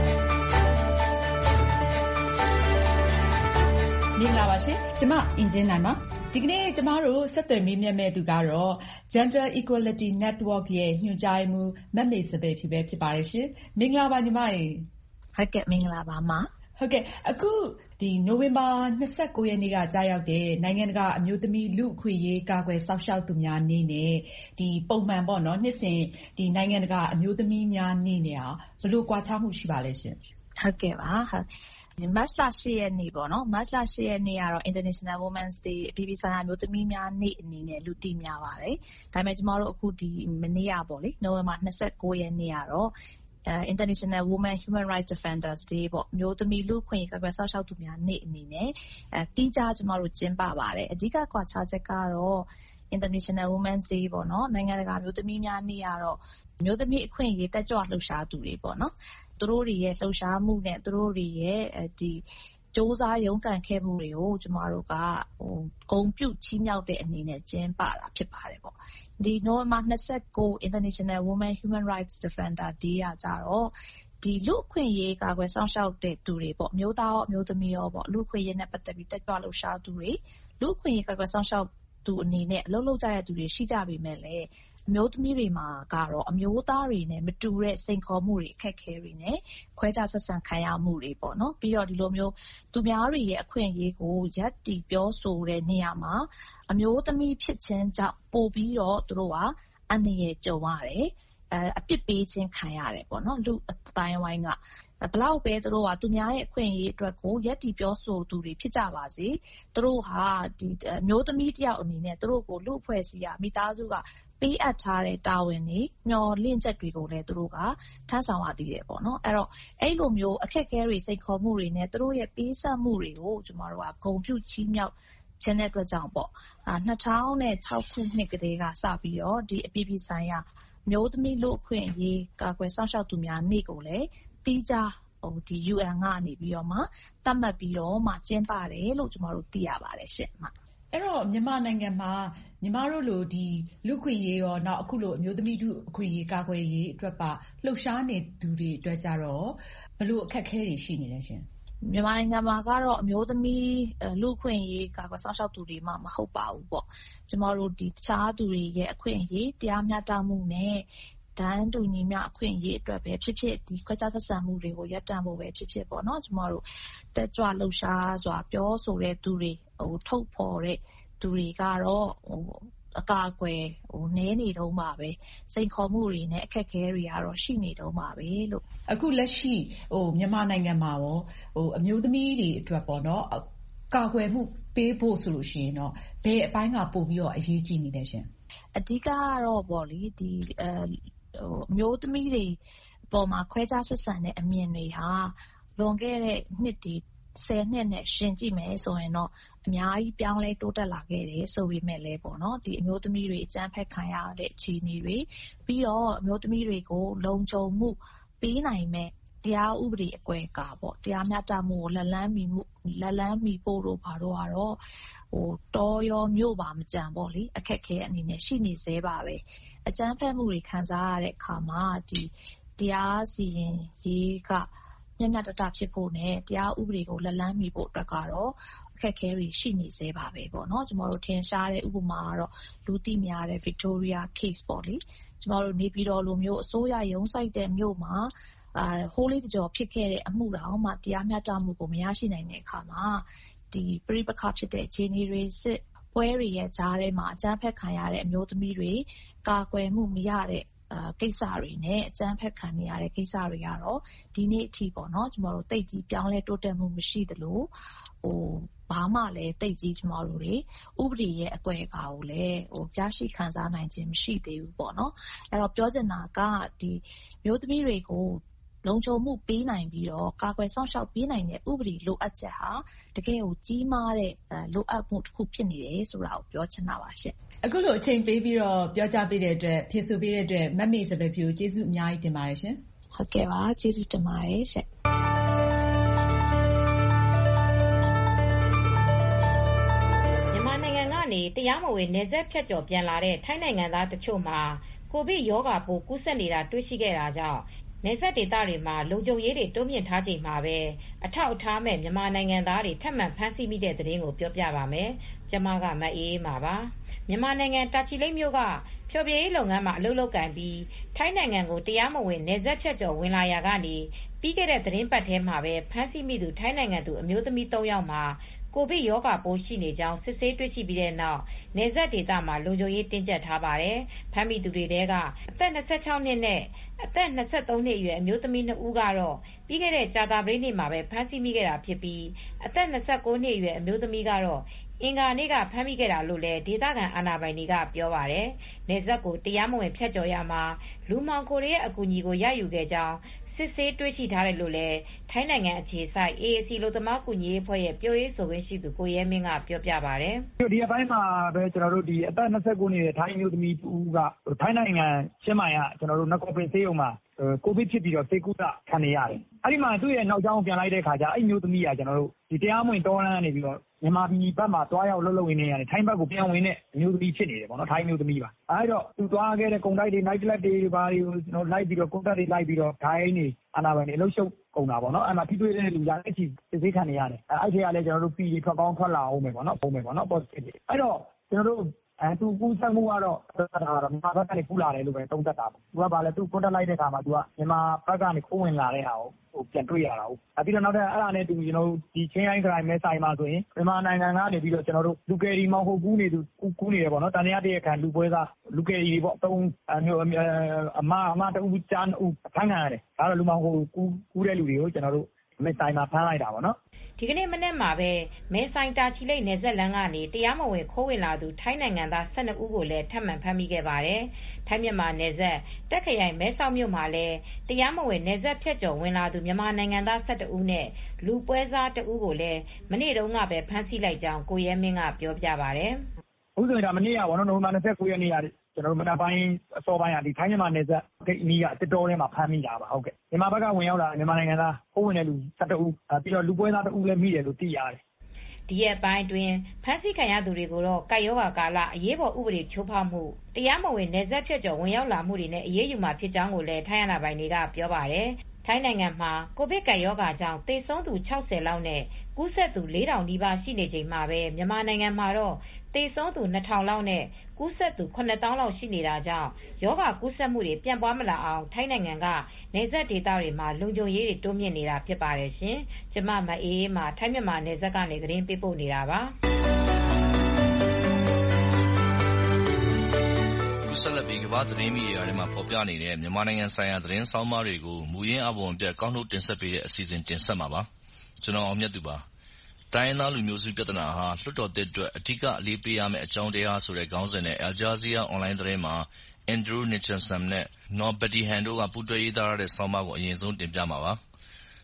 မင်္ဂလာပါရှင်ကျမအင်ဂျင်နိုင်ပါဒီကနေ့ကျမတို့ဆက်သွယ်မေးမြန်းမဲ့သူကတော့ Gender Equality Network ရဲ့ညွှန်ကြားရေးမှူးမမေစပယ်ဖြူပဲဖြစ်ပါတယ်ရှင်မင်္ဂလာပါညီမရေ
ဟုတ်ကဲ့မင်္ဂလာပါမ
ဟုတ်ကဲ့အခုဒီနိုဝင်ဘာ၂၉ရက်နေ့ကကြာရောက်တဲ့နိုင်ငံတကာအမျိုးသမီးလူ့အခွင့်အရေးကာကွယ်စောင့်ရှောက်သူများနေ့နဲ့ဒီပုံမှန်ပေါ့နော်နှစ်စဉ်ဒီနိုင်ငံတကာအမျိုးသမီးများနေ့နဲ့ဟာဘယ်လိုကွာခြားမှုရှိပါလဲရှင်
ဟုတ်ကဲ့ပါဟုတ်မတ်လ၈ရက်နေ့ပေါ့နော်မတ်လ၈ရက်နေ့ကတော့ International Women's Day အပြည်ပြည်ဆိုင်ရာအမျိုးသမီးများနေ့အနေနဲ့လူသိများပါတယ်ဒါပေမဲ့ကျမတို့အခုဒီမနေ့ကပေါ့လေနိုဝင်ဘာ၂၉ရက်နေ့ကတော့Uh, International Women Human Rights Defenders Day ပေါ့မျိုးသမီးလူ့အခွင့်အရေးကာကွယ်စောင့်ရှောက်သူများနေ့အနေနဲ့အဲတီးခြားကျမတို့ကျင်းပပါတယ်အဓိကကွာခြားချက်ကတော့ International Women's Day ပေါ့နော်နိုင်ငံတကာမျိုးသမီးများနေ့ကတော့မျိုးသမီးအခွင့်အရေးတက်ကြွလှုပ်ရှားသူတွေပေါ့နော်သူတို့တွေရဲ့လှုပ်ရှားမှုနဲ့သူတို့တွေရဲ့ဒီစ조사ရုန်းကန်ခဲ့မှုတွေကိုကျမတို့ကဟိုဂုဏ်ပြုချီးမြှောက်တဲ့အနေနဲ့ကျင်းပတာဖြစ်ပါတယ်ပေါ့ဒီနိုဝင်ဘာ၂၉ International Women Human Rights Defender Day ကကြတော့ဒီလူ့အခွင့်အရေးကာကွယ်စောင့်ရှောက်တဲ့သူတွေပေါ့မျိုးသားရောမျိုးသမီးရောပေါ့လူ့အခွင့်အရေးနဲ့ပတ်သက်ပြီးတက်ကြွလှုပ်ရှားသူတွေလူ့အခွင့်အရေးကာကွယ်စောင့်ရှောက်သူအနေနဲ့အလုပ်လုပ်ကြတဲ့သူတွေရှိကြပေမဲ့လည်းအမျိုးသမီးတွေမှာကတော့အမျိုးသားတွေနဲ့မတူတဲ့စိန်ခေါ်မှုတွေအခက်အခဲတွေနဲ့ခွဲခြားဆက်ဆံခံရမှုတွေပေါ့နော်ပြီးတော့ဒီလိုမျိုးသူများတွေရဲ့အခွင့်အရေးကိုရပ်တည်ပြောဆိုတဲ့နေရာမှာအမျိုးသမီးဖြစ်ခြင်းကြောင့်ပို့ပြီးတော့သူတို့ကအန္တရာယ်ကြုံရတယ်အဲအပြစ်ပေးခြင်းခံရတယ်ပေါ့နော်လူအတိုင်းဝိုင်းကဘလောက်ပဲသူတို့ကသူများရဲ့အခွင့်အရေးအတွက်ကိုရက်တီပြောဆိုသူတွေဖြစ်ကြပါစေသူတို့ဟာဒီမျိုးသမီးတယောက်အနေနဲ့သူတို့ကိုလူအဖွဲ့အစည်းကမိသားစုကပေးအပ်ထားတဲ့တာဝန်တွေမျှော်လင့်ချက်တွေကိုလည်းသူတို့ကထမ်းဆောင်ရသေးတယ်ပေါ့နော်အဲ့တော့အဲ့လိုမျိုးအခက်အခဲတွေစိတ်ခေါ်မှုတွေနဲ့သူတို့ရဲ့ပေးဆက်မှုတွေကိုကျမတို့ကဂုဏ်ပြုချီးမြှောက်ခြင်းတဲ့အတွက်ကြောင့်ပေါ့အာ၂၀၀၆ခုနှစ်ကတည်းကစပြီးတော့ဒီအပြည်ပြည်ဆိုင်ရာမျိုးသမီးလူ့အခွင့်အရေးကာကွယ်စောင့်ရှောက်သူများနေ့ကိုလည်းတီးခြားဟိုဒီ U N ကနေပြီးတော့မှသတ်မှတ်ပြီးတော့မှကျင်းပတယ်လို့ကျမတို့သိရပါတယ်ရှင့်
အဲ့တော့မြန်မာနိုင်ငံမှာညီမတို့လိုဒီလူ့အခွင့်အရေးရောနောက်အခုလိုအမျိုးသမီးလူ့အခွင့်အရေးကာကွယ်ရေးအတွက်ပါလှုပ်ရှားနေသူတွေအတွက်ကြတော့ဘယ်လိုအခက်အခဲတွေရှိနေလဲရှင်
မြန်မာနိုင်ငံမှာကတော့အမျိုးသမီးလူ့အခွင့်အရေးကာကွယ်စောင့်ရှောက်သူတွေမှမဟုတ်ပါဘူးပေါ့ကျမတို့ဒီတခြားသူတွေရဲ့အခွင့်အရေးတရားမျှတမှုနဲ့တန်းတူညီမျှအခွင့်အရေးအတွက်ပဲဖြစ်ဖြစ်ဒီခွဲခြားဆက်ဆံမှုတွေကိုရပ်တန့်ဖို့ပဲဖြစ်ဖြစ်ပေါ့နော်ကျမတို့တက်ကြွလှုပ်ရှားစွာပြောဆိုတဲ့သူတွေဟိုထုတ်ဖော်တဲ့သူတွေကတော့ဟိုအကာအကွယ်ဟိုနည်းနေတော့မှာပဲစိန်ခေါ်မှုတွေနဲ့အခက်အခဲတွေကတော့ရှိနေတော့မှာပဲလို့
အခုလက်ရှိဟိုမြန်မာနိုင်ငံမှာရောဟိုအမျိုးသမီးတွေအတွက်ပေါ့နော်ကာကွယ်မှုပေးဖို့ဆိုလို့ရှိရင်တော့ဘယ်အပိုင်းကပို့ပြီးတော့အရေးကြီးနေလဲရှင်
အဓိကကတော့ပေါ့လေဒီအဲဟိုအမျိုးသမီးတွေပေါ်မှာခွဲခြားဆက်ဆံတဲ့အမြင်တွေဟာလွန်ခဲ့တဲ့နှစ်တွေဆယ်နှစ်နဲ့ယှဉ်ကြည့်မယ်ဆိုရင်တော့အများကြီးပြောင်းလဲတိုးတက်လာခဲ့တယ်ဆိုပေမဲ့လည်းပေါ့နော်ဒီအမျိုးသမီးတွေအကြမ်းဖက်ခံရတဲ့အခြေအနေတွေပြီးတော့အမျိုးသမီးတွေကိုလုံခြုံမှုပေးနိုင်မဲ့တရားဥပဒေအကွယ်ကာပေါ့တရားမျှတမှုကိုလက်လန်းမီမှုလက်လန်းမီဖို့တို့ဘာတို့ကတော့ဟိုတောရောမြို့ပါမကြံပေါ့လေအခက်ခဲအနေနဲ့ရှိနေသေးပါပဲအကြမ်းဖက်မှုတွေခံစားရတဲ့အခါမှာဒီတရားစီရင်ရေးကမျက်မျက်တတဖြစ်ဖို့နဲ့တရားဥပဒေကိုလက်လန်းမီဖို့အတွက်ကတော့အခက်ခဲတွေရှိနေသေးပါပဲပေါ့နော်ကျမတို့ထင်ရှားတဲ့ဥပမာကတော့လူသိများတဲ့ Victoria case ပေါ့လေကျမတို့နေပြည်တော်လိုမျိုးအစိုးရရုံးစိုက်တဲ့မြို့မှာအာဟိုးလေးတကြောဖြစ်ခဲ့တဲ့အမှုတောင်မှတရားမျှတမှုကိုမရရှိနိုင်တဲ့အခါမှာဒီပြိပခဖြစ်တဲ့အခြေအနေတွေစစ်ပွဲတွေရဲ့ကြားထဲမှာအကြမ်းဖက်ခံရတဲ့အမျိုးသမီးတွေကာကွယ်မှုမရတဲ့အာကိစ္စတွေနဲ့အကြမ်းဖက်ခံနေရတဲ့ကိစ္စတွေကတော့ဒီနေ့အထိပေါ့နော်ကျမတို့တိတ်ကြီးပြောင်းလဲတိုးတက်မှုမရှိသလိုဟိုဘာမှလည်းတိတ်ကြီးကျမတို့တွေဥပဒေရဲ့အကွယ်အကာကိုလည်းဟိုပြရှိခံစားနိုင်ခြင်းမရှိသေးဘူးပေါ့နော်အဲ့တော့ပြောချင်တာကဒီမျိုးသမီးတွေကိုလုံခြုံမှုပေးနိုင်ပြီးတော့ကာကွယ်စောင့်ရှောက်ပေးနိုင်တဲ့ဥပဒေလိုအပ်ချက်ဟာတကယ်ကိုကြီးမားတဲ့လိုအပ်မှုတစ်ခုဖြစ်နေတယ်ဆိုတာကိုပြောချင်တာပါရှင့်
အခုလိုအချိန်ပေးပြီးတော့ပြောကြားပေးတဲ့အတွက်ဖြည့်ဆို့ပေးတဲ့အတွက်မမေစပယ်ဖြူကျေးဇူးအများကြီးတင်ပါတယ်ရှင်
ဟုတ်ကဲ့ပါကျေးဇူးတင်ပါတယ်ရှင့်
မြန်မာနိုင်ငံကနေတရားမဝင်နယ်စပ်ဖြတ်ကျော်ပြန်လာတဲ့ထိုင်းနိုင်ငံသားတချို့မှာကိုဗစ်ရောဂါပိုးကူးစက်နေတာတွေ့ရှိခဲ့တာကြောင့်နယ်စပ်ဒေသတွေမှာလုံခြုံရေးတွေတိုးမြင့်ထားချိန်မှာပဲအထောက်အထားမဲ့မြန်မာနိုင်ငံသားတွေထပ်မံဖမ်းဆီးမိတဲ့သတင်းကိုပြောပြပါမယ်။ကျွန်မကမအေးအေးပါပါ။မြန်မာနိုင်ငံတာချီလိတ်မြို့ကဖျော်ဖြေရေးလုပ်ငန်းမှာအလုပ်လုပ်ကိုင်ပြီးထိုင်းနိုင်ငံကိုတရားမဝင်နယ်စပ်ဖြတ်ကျော်ဝင်လာရာကနေပြီးခဲ့တဲ့သတင်းပတ်ထဲမှာပဲဖမ်းဆီးမိသူထိုင်းနိုင်ငံသူအမျိုးသမီးသုံးယောက်မှာကိုဗစ်ရောဂါပိုးရှိနေကြောင်းစစ်ဆေးတွေ့ရှိပြီးတဲ့နောက်နယ်စပ်ဒေသမှာလုံခြုံရေးတင်းကျပ်ထားပါတယ်။ဖမ်းမိသူတွေထဲကအသက်၂၆နှစ်နဲ့အသက်၂၃နှစ်အရွယ်အမျိုးသမီးနှစ်ဦးကတော့ပြီးခဲ့တဲ့ကြာသပတေးနေ့မှာပဲဖမ်းဆီးမိခဲ့တာဖြစ်ပြီးအသက်၂၉နှစ်အရွယ်အမျိုးသမီးကတော့အင်္ဂါနေ့ကဖမ်းမိခဲ့တာလို့လည်းဒေသခံအာဏာပိုင်တွေကပြောပါတယ်။နယ်စပ်ကိုတရားမဝင်ဖြတ်ကျော်ရမှာလူမှောင်ခိုတွေရဲ့အကူအညီကိုရယူခဲ့ကြောင်းစစ်ဆေးတွေ့ရှိထားတယ်လို့လည်းထိုင်းနိုင်ငံအခြေစိုက် အေအေစီ လို့သမားကူညီရေးအဖွဲ့ရဲ့ပြောရေးဆိုခွင့်ရှိသူကိုရဲမင်းကပြောပြပါတယ်
။ဒီအပိုင်းမှာပဲကျွန်တော်တို့ဒီအသက်၂၉နှစ်ထိုင်းမျိုးသမီးတူကထိုင်းနိုင်ငံချင်းမိုင်ကကျွန်တော်တို့နကောပင်ဆေးရုံမှာကိုဗစ်ဖြစ်ပြီးတော့ဆေးကုသခံနေရတယ်။အဲ့ဒီမှာသူ့ရဲ့နောက်ကျောင်းပြန်လိုက်တဲ့ခါကျအဲ့မျိုးသမီးကကျွန်တော်တို့ဒီတရားမဝင်တောလမ်းနေပြီးတော့မြန်မာပြည်ဘက်မှာတွားရောက်လှုပ်လှုပ်နေရတယ်ထိုင်းဘက်ကိုပြန်ဝင်တဲ့အမျိုးသမီးဖြစ်နေတယ်ပေါ့နော်ထိုင်းမျိုးသမီးပါအဲ့တော့သူတွားခဲ့တဲ့ကုန်တိုက်တွေ night club တွေဘာတွေကိုကျွန်တော်လိုက်ပြီးတော့ကုန်တိုက်တွေလိုက်ပြီးတော့ဒိုင်းနေအာနာပိုင်တွေလှုပ်ရှုပ်ကုန်တာပေါ့နော်အဲ့မှာထိတွေ့တဲ့လူရာအချီစစ်ဆေးခံနေရတယ်အဲ့ဒီကလည်းကျွန်တော်တို့ပြည်ထွက်ကောင်းထွက်လာအောင်မယ်ပေါ့နော်ပုံမယ်ပေါ့နော် positive အဲ့တော့ကျွန်တော်တို့အဲသူကူးစက်မှုကတော့ဒါတော့မြန်မာဘက်ကနေကူးလာတယ်လို့ပဲသုံးသပ်တာပေါ့သူကဘာလဲသူကွန်တက်လိုက်တဲ့အခါမှာသူကမြန်မာဘက်ကနေခိုးဝင်လာတဲ့ဟာကိုဟိုပြန်တွေ့ရတာဟုတ်အပြီးတော့နောက်တဲ့အဲ့ဒါနဲ့တူကျွန်တော်တို့ဒီချင်းရိုင်းခရိုင်မဲဆိုင်မှာဆိုရင်မြန်မာနိုင်ငံကနေပြီးတော့ကျွန်တော်တို့လူကယ်ရီမောင်ဟုတ်ကူးနေသူကူးနေတယ်ပေါ့နော်တန်ရတဲ့ခံလူပွဲသားလူကယ်ရီပေါ့သုံးမျိုးအမအမတူချန်ဦးဖမ်းခံရတယ်ဒါတော့လူမောင်ဟုတ်ကူးကူးတဲ့လူတွေကိုကျွန်တော်တို့မဲဆိုင်မှာဖမ်းလိုက်တာပေါ့နော်
ဒီကနေ့မနေ့မှာပဲမဲဆိုင်တာချီလိတ်နယ်စပ်လမ်းကနေတရားမဝင်ခိုးဝင်လာသူထိုင်းနိုင်ငံသား၁၂ဦးကိုလည်းထပ်မံဖမ်းမိခဲ့ပါတယ်။ထိုင်းမြန်မာနယ်စပ်တက်ခရိုင်မဲဆောက်မြို့မှာလည်းတရားမဝင်နယ်စပ်ဖြတ်ကျော်ဝင်လာသူမြန်မာနိုင်ငံသား၁၁ဦးနဲ့လူပွဲစားတဦးကိုလည်းမနေ့တုန်းကပဲဖမ်းဆီးလိုက်ကြောင်းကိုရဲမင်းကပြောပြပါတယ်
။ဥဆိုရင်ဒါမနေ့ကဘောနော်နိုဝင်ဘာ၂၉ရက်နေ့ကကျွန်တော်တို့မနက်ပိုင်းအစောပိုင်းကဒီထိုင်းမြန်မာနယ်စပ်ဂိတ်အနီးကတစ်တော်ထဲမှာဖမ်းမိတာပါဟုတ်ကဲ့မြန်မာဘက်ကဝင်ရောက်လာမြန်မာနိုင်ငံသားခိုးဝင်တဲ့လူ၁၁ဦးပြီးတော့လူပွဲသားတဦးလည်းမိတယ်လို့သိရတယ်
ဒီရက်ပိုင်းတွင်ဖမ်းဆီးခံရသူတွေကိုတော့ကာယောဂါကာလအရေးပေါ်ဥပဒေချိုးဖောက်မှုတရားမဝင်နယ်စပ်ဖြတ်ကျော်ဝင်ရောက်လာမှုတွေနဲ့အရေးယူမှာဖြစ်ကြောင်းကိုလည်းထိုင်းအာဏာပိုင်တွေကပြောပါတယ်ထိုင်းနိုင်ငံမှာကိုဗစ်ကပ်ရောဂါကြောင့်သေဆုံးသူ၆၀လောက်နဲ့ကူးစက်သူ၄ထောင်နီးပါးရှိနေချိန်မှာပဲမြန်မာနိုင်ငံမှာတော့သေဆုံးသူ၂ထောင်လောက်နဲ့ကူးစက်သူ၇သောင်းလောက်ရှိနေတာကြောင့်ရောဂါကူးစက်မှုတွေပြန့်ပွားမလာအောင်ထိုင်းနိုင်ငံကနယ်စပ်ဒေသတွေမှာလုံခြုံရေးတွေတိုးမြင့်နေတာဖြစ်ပါတယ်ရှင်။ကျမမအေးအေးမှာထိုင်းမြန်မာနယ်စပ်ကနေသတင်းပေးပို့နေတာပါ။
ကုဆက်လက်ပြီးကမ္ဘာသတင်းမီဒီယာတွေမှာဖော်ပြနေတဲ့မြန်မာနိုင်ငံဆိုင်ရာသတင်းဆောင်းပါးတွေကိုမူရင်းအပေါ်ပြကောက်နှုတ်တင်ဆက်ပေးတဲ့အစီအစဉ်တင်ဆက်မှာပါ။ကျွန်တော်အောင်မြတ်သူပါ။တိုင်းရင်းသားလူမျိုးစုပြဿနာဟာလွှတ်တော်သစ်အတွက်အဓိကအလေးပေးရမယ့်အကြောင်းတရားဆိုတဲ့ခေါင်းစဉ်နဲ့ Al Jazeera Online သတင်းမှာ Andrew Nicholson နဲ့ Noor Bedihan တို့ကပူးတွဲရေးသားထားတဲ့ဆောင်းပါးကိုအရင်ဆုံးတင်ပြမှာပါ။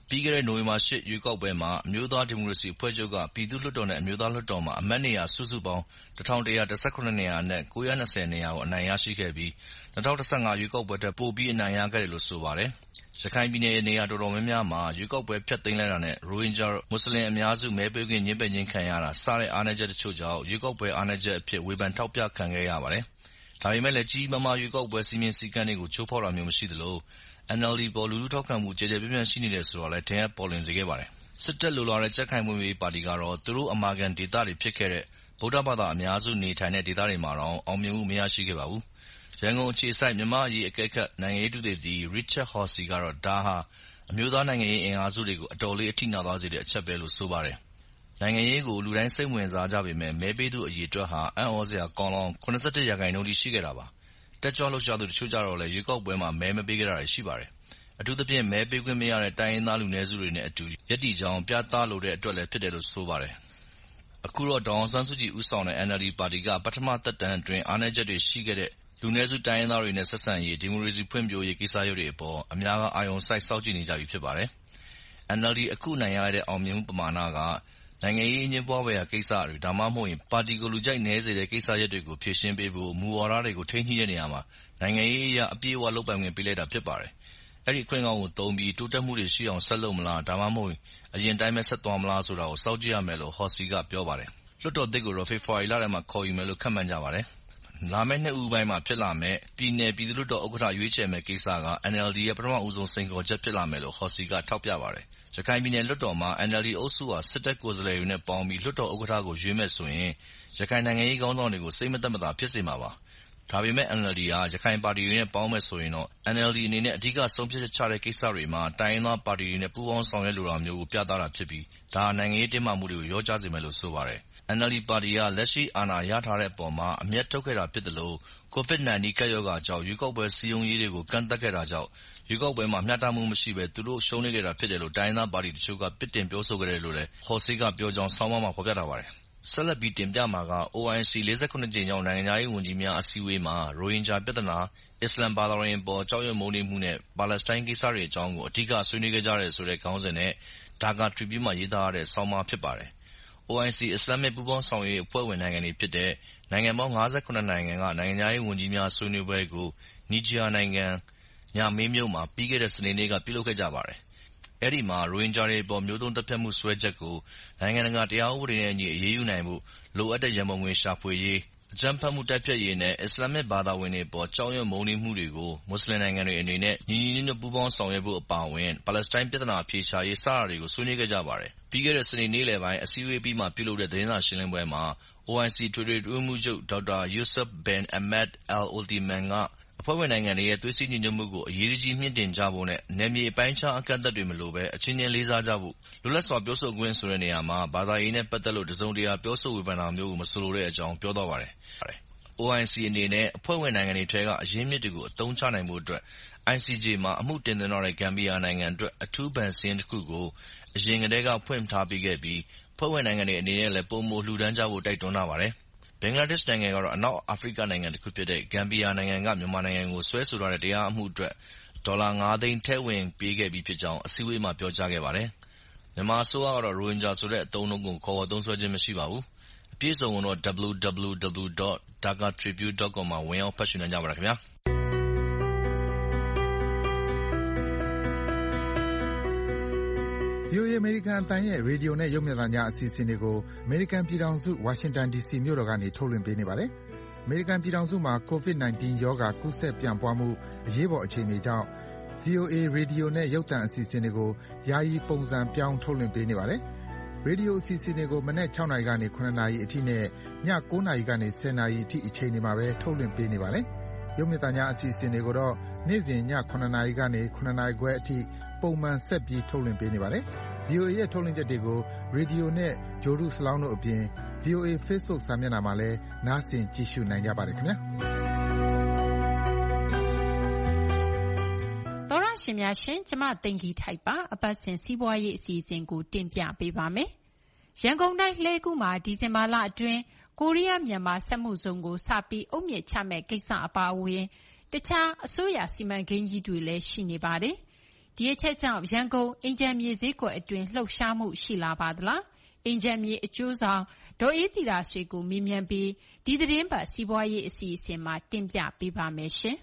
ပြီးခဲ့တဲ့နိုဝင်ဘာ၈ရွေးကောက်ပွဲမှာအမျိုးသားဒီမိုကရေစီအဖွဲ့ချုပ်ကပြည်သူ့လွှတ်တော်နဲ့အမျိုးသားလွှတ်တော်မှာအမတ်နေရာစုစုပေါင်းတစ်ထောင်တစ်ရာတစ်ဆယ့်ခုနှစ်နေရာအနက်ကိုးရာ၂၀နေရာကိုအနိုင်ရရှိခဲ့ပြီး၂၀၁၅ရွေးကောက်ပွဲထက်ပိုပြီးအနိုင်ရခဲ့တယ်လို့ဆိုပါတယ်။ရခိုင်ပြည်နယ်နေရာတော်တော်များများမှာရွေးကောက်ပွဲဖျက်သိမ်းလိုက်တာနဲ့ရိုဟင်ဂျာမွတ်ဆလင်အများစုမဲပေးခွင့်ငြင်းပယ်ခြင်းခံရတာစတဲ့အားနည်းချက်တချို့ကြောင့်ရွေးကောက်ပွဲအားနည်းချက်အဖြစ်ဝေဖန်ထောက်ပြခံခဲ့ရပါတယ်။ဒါပေမဲ့လည်းကြီးကြီးမားမားရွေးကောက်ပွဲစည်းမျဉ်းစည်းကမ်းတွေကိုချိုးဖောက်တာမျိုးမရှိသလို အန်အယ်လ်ဒီ ပေါ်လူထုထောက်ခံမှုကျယ်ကျယ်ပြန့်ပြန့်ရှိနေတယ်ဆိုတာလည်းထင်ဟပ်ပေါ်လွင်စေခဲ့ပါတယ်။စစ်တပ်လိုလားတဲ့ကြံ့ခိုင်ဖွံ့ဖြိုးရေးပါတီကတော့သူတို့အမာခံဒေသတွေဖြစ်ခဲ့တဲ့ဗုဒ္ဓဘာသာအများစုနေထိုင်တဲ့ဒေသတွေမှာတောင်အောင်မြင်မှုမရရှိခဲ့ပါဘူး။ရန်ကုန်အခြေစိုက်မြန်မာ့အရေးအကဲခတ်နိုင်ငံရေးသုတေသီ Richard Horsey ကတော့ဒါဟာအမျိုးသားနိုင်ငံရေးအင်အားစုတွေကိုအတော်လေးအထိနာသွားစေတဲ့အချက်ပဲလို့ဆိုပါတယ်။နိုင်ငံရေးကိုလူတိုင်းစိတ်ဝင်စားကြပေမဲ့မဲပေးသူအရေအတွက်ဟာအံ့ဩစရာကောင်းလောင်း၇၁ရာခိုင်နှုန်းထိရှိခဲ့တာပါ။တက်ကြွလှုပ်ရှားသူတချို့ကြတော့လည်းရွေးကောက်ပွဲမှာမဲမပေးခဲ့တာတွေရှိပါတယ်။အထူးသဖြင့်မဲပေးခွင့်မရတဲ့တိုင်းရင်းသားလူနည်းစုတွေနဲ့အတူရပ်တည်ကြောင်းပြသလိုတဲ့အတွက်လည်းဖြစ်တယ်လို့ဆိုပါတယ်။အခုတော့ဒေါ်အောင်ဆန်းစုကြည်ဦးဆောင်တဲ့ အန်အယ်လ်ဒီပါတီကပထမသက်တမ်းအတွင်းအားနည်းချက်တွေရှိခဲ့တဲ့လူနည်းစုတိုင်းရင်းသားတွေနဲ့ဆက်ဆံရေးဒီမိုကရေစီဖွံ့ဖြိုးရေးကိစ္စရပ်တွေအပေါ်အများကအာရုံစိုက်စောင့်ကြည့်နေကြပြီဖြစ်ပါတယ်။ အန်အယ်လ်ဒီအခုနိုင်ရတဲ့အောင်မြင်မှုပမာဏကနိုင်ငံရေးအငြင်းပွားဖွယ်ရာကိစ္စတွေဒါမှမဟုတ်ရင်ပါတီကိုလူကြိုက်နည်းစေတဲ့ကိစ္စရပ်တွေကိုဖြေရှင်းပေးဖို့မူဝါဒတွေကိုထိန်းညှိတဲ့နေရာမှာနိုင်ငံရေးအရအပြည့်အဝလုပ်ပိုင်ခွင့်ပေးလိုက်တာဖြစ်ပါတယ်။အဲဒီအခွင့်ကောင်းကိုသုံးပြီးတိုးတက်မှုတွေရှိအောင်ဆက်လုပ်မလားဒါမှမဟုတ်အရင်တိုင်းပဲဆက်သွားမလားဆိုတာကိုစောင့်ကြည့်ရမယ်လို့ Horsey ကပြောပါတယ်။လွှတ်တော်သစ်ကိုတော့ဖေဖော်ဝါရီလထဲမှာခေါ်ယူမယ်လို့ခန့်မှန်းကြပါတယ်။လာမယ့်နှစ်ဦးပိုင်းမှာဖြစ်လာမယ့်ပြည်နယ်ပြည်သူ့လွှတ်တော်ဥက္ကဋ္ဌရွေးချယ်မယ့်ကိစ္စက အန်အယ်လ်ဒီရဲ့ပထမဦးဆုံးစိန်ခေါ်ချက်ဖြစ်လာမယ်လို့ Horsey ကထောက်ပြပါတယ်။ရခိုင်ပြည်နယ်လွှတ်တော်မှာ အန်အယ်လ်ဒီအုပ်စုဟာစစ်တပ်ကိုယ်စားလှယ်တွေနဲ့ပေါင်းပြီးလွှတ်တော်ဥက္ကဋ္ဌကိုရွေးမယ်ဆိုရင်ရခိုင်နိုင်ငံရေးခေါင်းဆောင်တွေကိုစိတ်မသက်မသာဖြစ်စေမှာပါ။ဒါပေမဲ့ အန်အယ်လ်ဒီဟာရခိုင်ပါတီတွေနဲ့ပေါင်းမယ်ဆိုရင်တော့ အန်အယ်လ်ဒီအနေနဲ့အဓိကဆုံးဖြတ်ချက်ချတဲ့ကိစ္စတွေမှာတိုင်းရင်းသားပါတီတွေနဲ့ပူးပေါင်းဆောင်ရွက်လိုတာမျိုးကိုပြသတာဖြစ်ပြီးဒါဟာနိုင်ငံရေးတင်းမာမှုတွေကိုလျော့ကျစေမယ်လို့ဆိုပါတယ်။ အန်အယ်လ်ဒီပါတီကလက်ရှိအာဏာရထားတဲ့အပေါ်မှာအမျက်ထုတ်ခဲ့တာဖြစ်သလို ကိုဗစ်၁၉ ကပ်ရောဂါကြောင့်ရွေးကောက်ပွဲစည်းရုံးရေးတွေကိုကန့်သတ်ခဲ့တာကြောင့်ရွေးကောက်ပွဲမှာမျှတမှုမရှိဘဲသူတို့ရှုံးနိမ့်ခဲ့တာဖြစ်တယ်လို့တိုင်းရင်းသားပါတီတချို့ကပြစ်တင်ပြောဆိုခဲ့တယ်လို့လည်း Horsey ကပြောကြောင်းဆောင်းပါးမှာဖော်ပြထားပါတယ်။ဆက်လက်ပြီးတင်ပြမှာက အိုအိုင်စီ၄၇ကြိမ်မြောက်နိုင်ငံခြားရေးဝန်ကြီးများအစည်းအဝေးမှာရိုဟင်ဂျာပြဿနာ၊အစ္စလာမ်ဘာသာဝင်အပေါ်ကြောက်ရွံ့မိုးနင်းမှုနဲ့ပါလက်စတိုင်းကိစ္စတွေအကြောင်းကိုအဓိကဆွေးနွေးခဲ့ကြတယ်ဆိုတဲ့ခေါင်းစဉ်နဲ့ Dhaka Tribune မှာရေးသားထားတဲ့ဆောင်းပါးဖြစ်ပါတယ်။ အိုအိုင်စီအစ္စလာမ်မစ်ပူးပေါင်းဆောင်ရွက်ရေးအဖွဲ့ဝင်နိုင်ငံတွေဖြစ်တဲ့နိုင်ငံပေါင်း၅၇နိုင်ငံကနိုင်ငံခြားရေးဝန်ကြီးများဆွေးနွေးပွဲကိုနီဂျီယာနိုင်ငံညမေးမြို့မှာပြီးခဲ့တဲ့စနေနေ့ကပြုလုပ်ခဲ့ကြပါတယ်။အဲဒီမှာရိုဟင်ဂျာတွေအပေါ်မျိုးတုန်းသတ်ဖြတ်မှုစွဲချက်ကိုနိုင်ငံတကာတရားဥပဒေနဲ့အညီအရေးယူနိုင်ဖို့လိုအပ်တဲ့ရန်ပုံငွေရှာဖွေရေး၊အကြမ်းဖက်မှုတိုက်ဖျက်ရေးနဲ့အစ္စလာမ်မစ်ဘာသာဝင်တွေအပေါ်ကြောက်ရွံ့မိုးနင်းမှုတွေကိုမွတ်ဆလင်နိုင်ငံတွေအနေနဲ့ညီညီညွတ်ညွတ်ပူးပေါင်းဆောင်ရွက်ဖို့အပါအဝင်ပါလက်စတိုင်းပြဿနာအဖြေရှာရေးစတာတွေကိုဆွေးနွေးခဲ့ကြပါတယ်။ပြီးခဲ့တဲ့စနေနေ့လယ်ပိုင်းအစည်းအဝေးအပြီးမှာပြုလုပ်တဲ့သတင်းစာရှင်းလင်းပွဲမှာ အိုအိုင်စီအထွေထွေအတွင်းရေးမှူးချုပ်ဒေါက်တာယူဆွတ်ဘင်အမက်အယ်အိုလ်တီမန်ကအဖွဲ့ဝင်နိုင်ငံတွေရဲ့သွေးစည်းညီညွတ်မှုကိုအရေးတကြီးမြှင့်တင်ကြဖို့နဲ့နယ်မြေအပိုင်းအခြားအကန့်အသတ်တွေမလိုဘဲအချင်းချင်းလေးစားကြဖို့လွတ်လပ်စွာပြောဆိုခွင့်ဆိုတဲ့နေရာမှာဘာသာရေးနဲ့ပတ်သက်လို့တစုံတရာပြောဆိုဝေဖန်တာမျိုးကိုမဆိုလိုတဲ့အကြောင်းပြောသွားပါတယ်။ အိုအိုင်စီအနေနဲ့အဖွဲ့ဝင်နိုင်ငံတွေထဲကအရင်းအမြစ်တွေကိုအသုံးချနိုင်ဖို့အတွက် အိုင်စီဂျေမှာအမှုတင်သွင်းထားတဲ့ဂမ်ဘီယာနိုင်ငံအတွက်အထူးဘဏ်စာရင်းတခုကိုအရင်ကတည်းကဖွင့်ထားပေးခဲ့ပြီးအဖွဲ့ဝင်နိုင်ငံတွေအနေနဲ့လည်းပိုမိုလှူဒါန်းကြဖို့တိုက်တွန်းထားပါတယ်။ဘင်္ဂလားဒေ့ရှ်နိုင်ငံကတော့အနောက်အာဖရိကနိုင်ငံတခုဖြစ်တဲ့ဂမ်ဘီယာနိုင်ငံကမြန်မာနိုင်ငံကိုစွဲဆိုထားတဲ့တရားအမှုအတွက်ဒေါ်လာငါးသိန်းထည့်ဝင်ပေးခဲ့ပြီးဖြစ်ကြောင်းအစည်းအဝေးမှာပြောကြားခဲ့ပါတယ်။မြန်မာအစိုးရကတော့ရိုဟင်ဂျာဆိုတဲ့အသုံးအနှုန်းကိုခေါ်ဝေါ်သုံးစွဲခြင်းမရှိပါဘူး။အပြည့်အစုံကိုတော့ double-u double-u double-u dot dhaka tribune dot com မှာဝင်ရောက်ဖတ်ရှုနိုင်ကြပါတယ်ခင်ဗျာ။
ဗွီအိုအေအမေရိကန်အသံရဲ့ရေဒီယိုနဲ့ရုပ်မြင်သံကြားအစီအစဉ်တွေကိုအမေရိကန်ပြည်ထောင်စုဝါရှင်တန်ဒီစီမြို့တော်ကနေထုတ်လွှင့်ပေးနေပါတယ်။အမေရိကန်ပြည်ထောင်စုမှာကိုဗစ်၁၉ ရောဂါကူးစက်ပြန့်ပွားမှုအရေးပေါ်အခြေအနေကြောင့် ဗွီအိုအေရေဒီယိုနဲ့ရုပ်သံအစီအစဉ်တွေကိုယာယီပုံစံပြောင်းထုတ်လွှင့်ပေးနေပါတယ်။ရေဒီယိုအစီအစဉ်တွေကိုမနက်၆နာရီကနေ၇နာရီအထိနဲ့ည၉နာရီကနေ၁၀နာရီအထိအချိန်တွေမှာပဲထုတ်လွှင့်ပေးနေပါတယ်။ရုပ်မြင်သံကြားအစီအစဉ်တွေကိုတော့နေ့စဉ်ည၇နာရီကနေ၇နာရီခွဲအထိပုံမှန်ဆက်ပြီးထုတ်လွှင့်ပေးနေပါတယ်။ ဗွီအိုအေရဲ့ထုတ်လွှင့်ချက်တွေကိုရေဒီယိုနဲ့ဂြိုလ်တုစလောင်းတို့အပြင် ဗွီအိုအေ Facebook စာမျက်နှာမှာလည်းနားဆင်ကြည့်ရှုနိုင်ကြပါတယ်ခင်ဗျာ။
သောရရှင်များရှင်ကျမသိင်္ဂီထိုက်ပါအပတ်စဉ်စီးပွားရေးအစီအစဉ်ကိုတင်ပြပေးပါမယ်။ရန်ကုန်တိုင်းလှည်းကူးမှာဒီဇင်ဘာလအတွင်းကိုရီးယားမြန်မာစက်မှုဇုံကိုစပြီးအုတ်မြစ်ချမဲ့ကိစ္စအပါအဝင်တခြားအစိုးရစီမံကိန်းကြီးတွေလည်းရှိနေပါတယ်။ဒီအချက်ကြောင့်ရန်ကုန်အင်ဂျင်မြေဈေးကွက်အတွင်းလှုပ်ရှားမှုရှိလာပါသလားအင်ဂျင်မြေအကျိုးဆောင်ဒေါ်အေးသီတာဆွေကိုမေးမြန်းပြီးဒီသတင်းပတ်စီးပွားရေးအစီအစဉ်မှာတင်ပြပေးပါမယ်ရှင်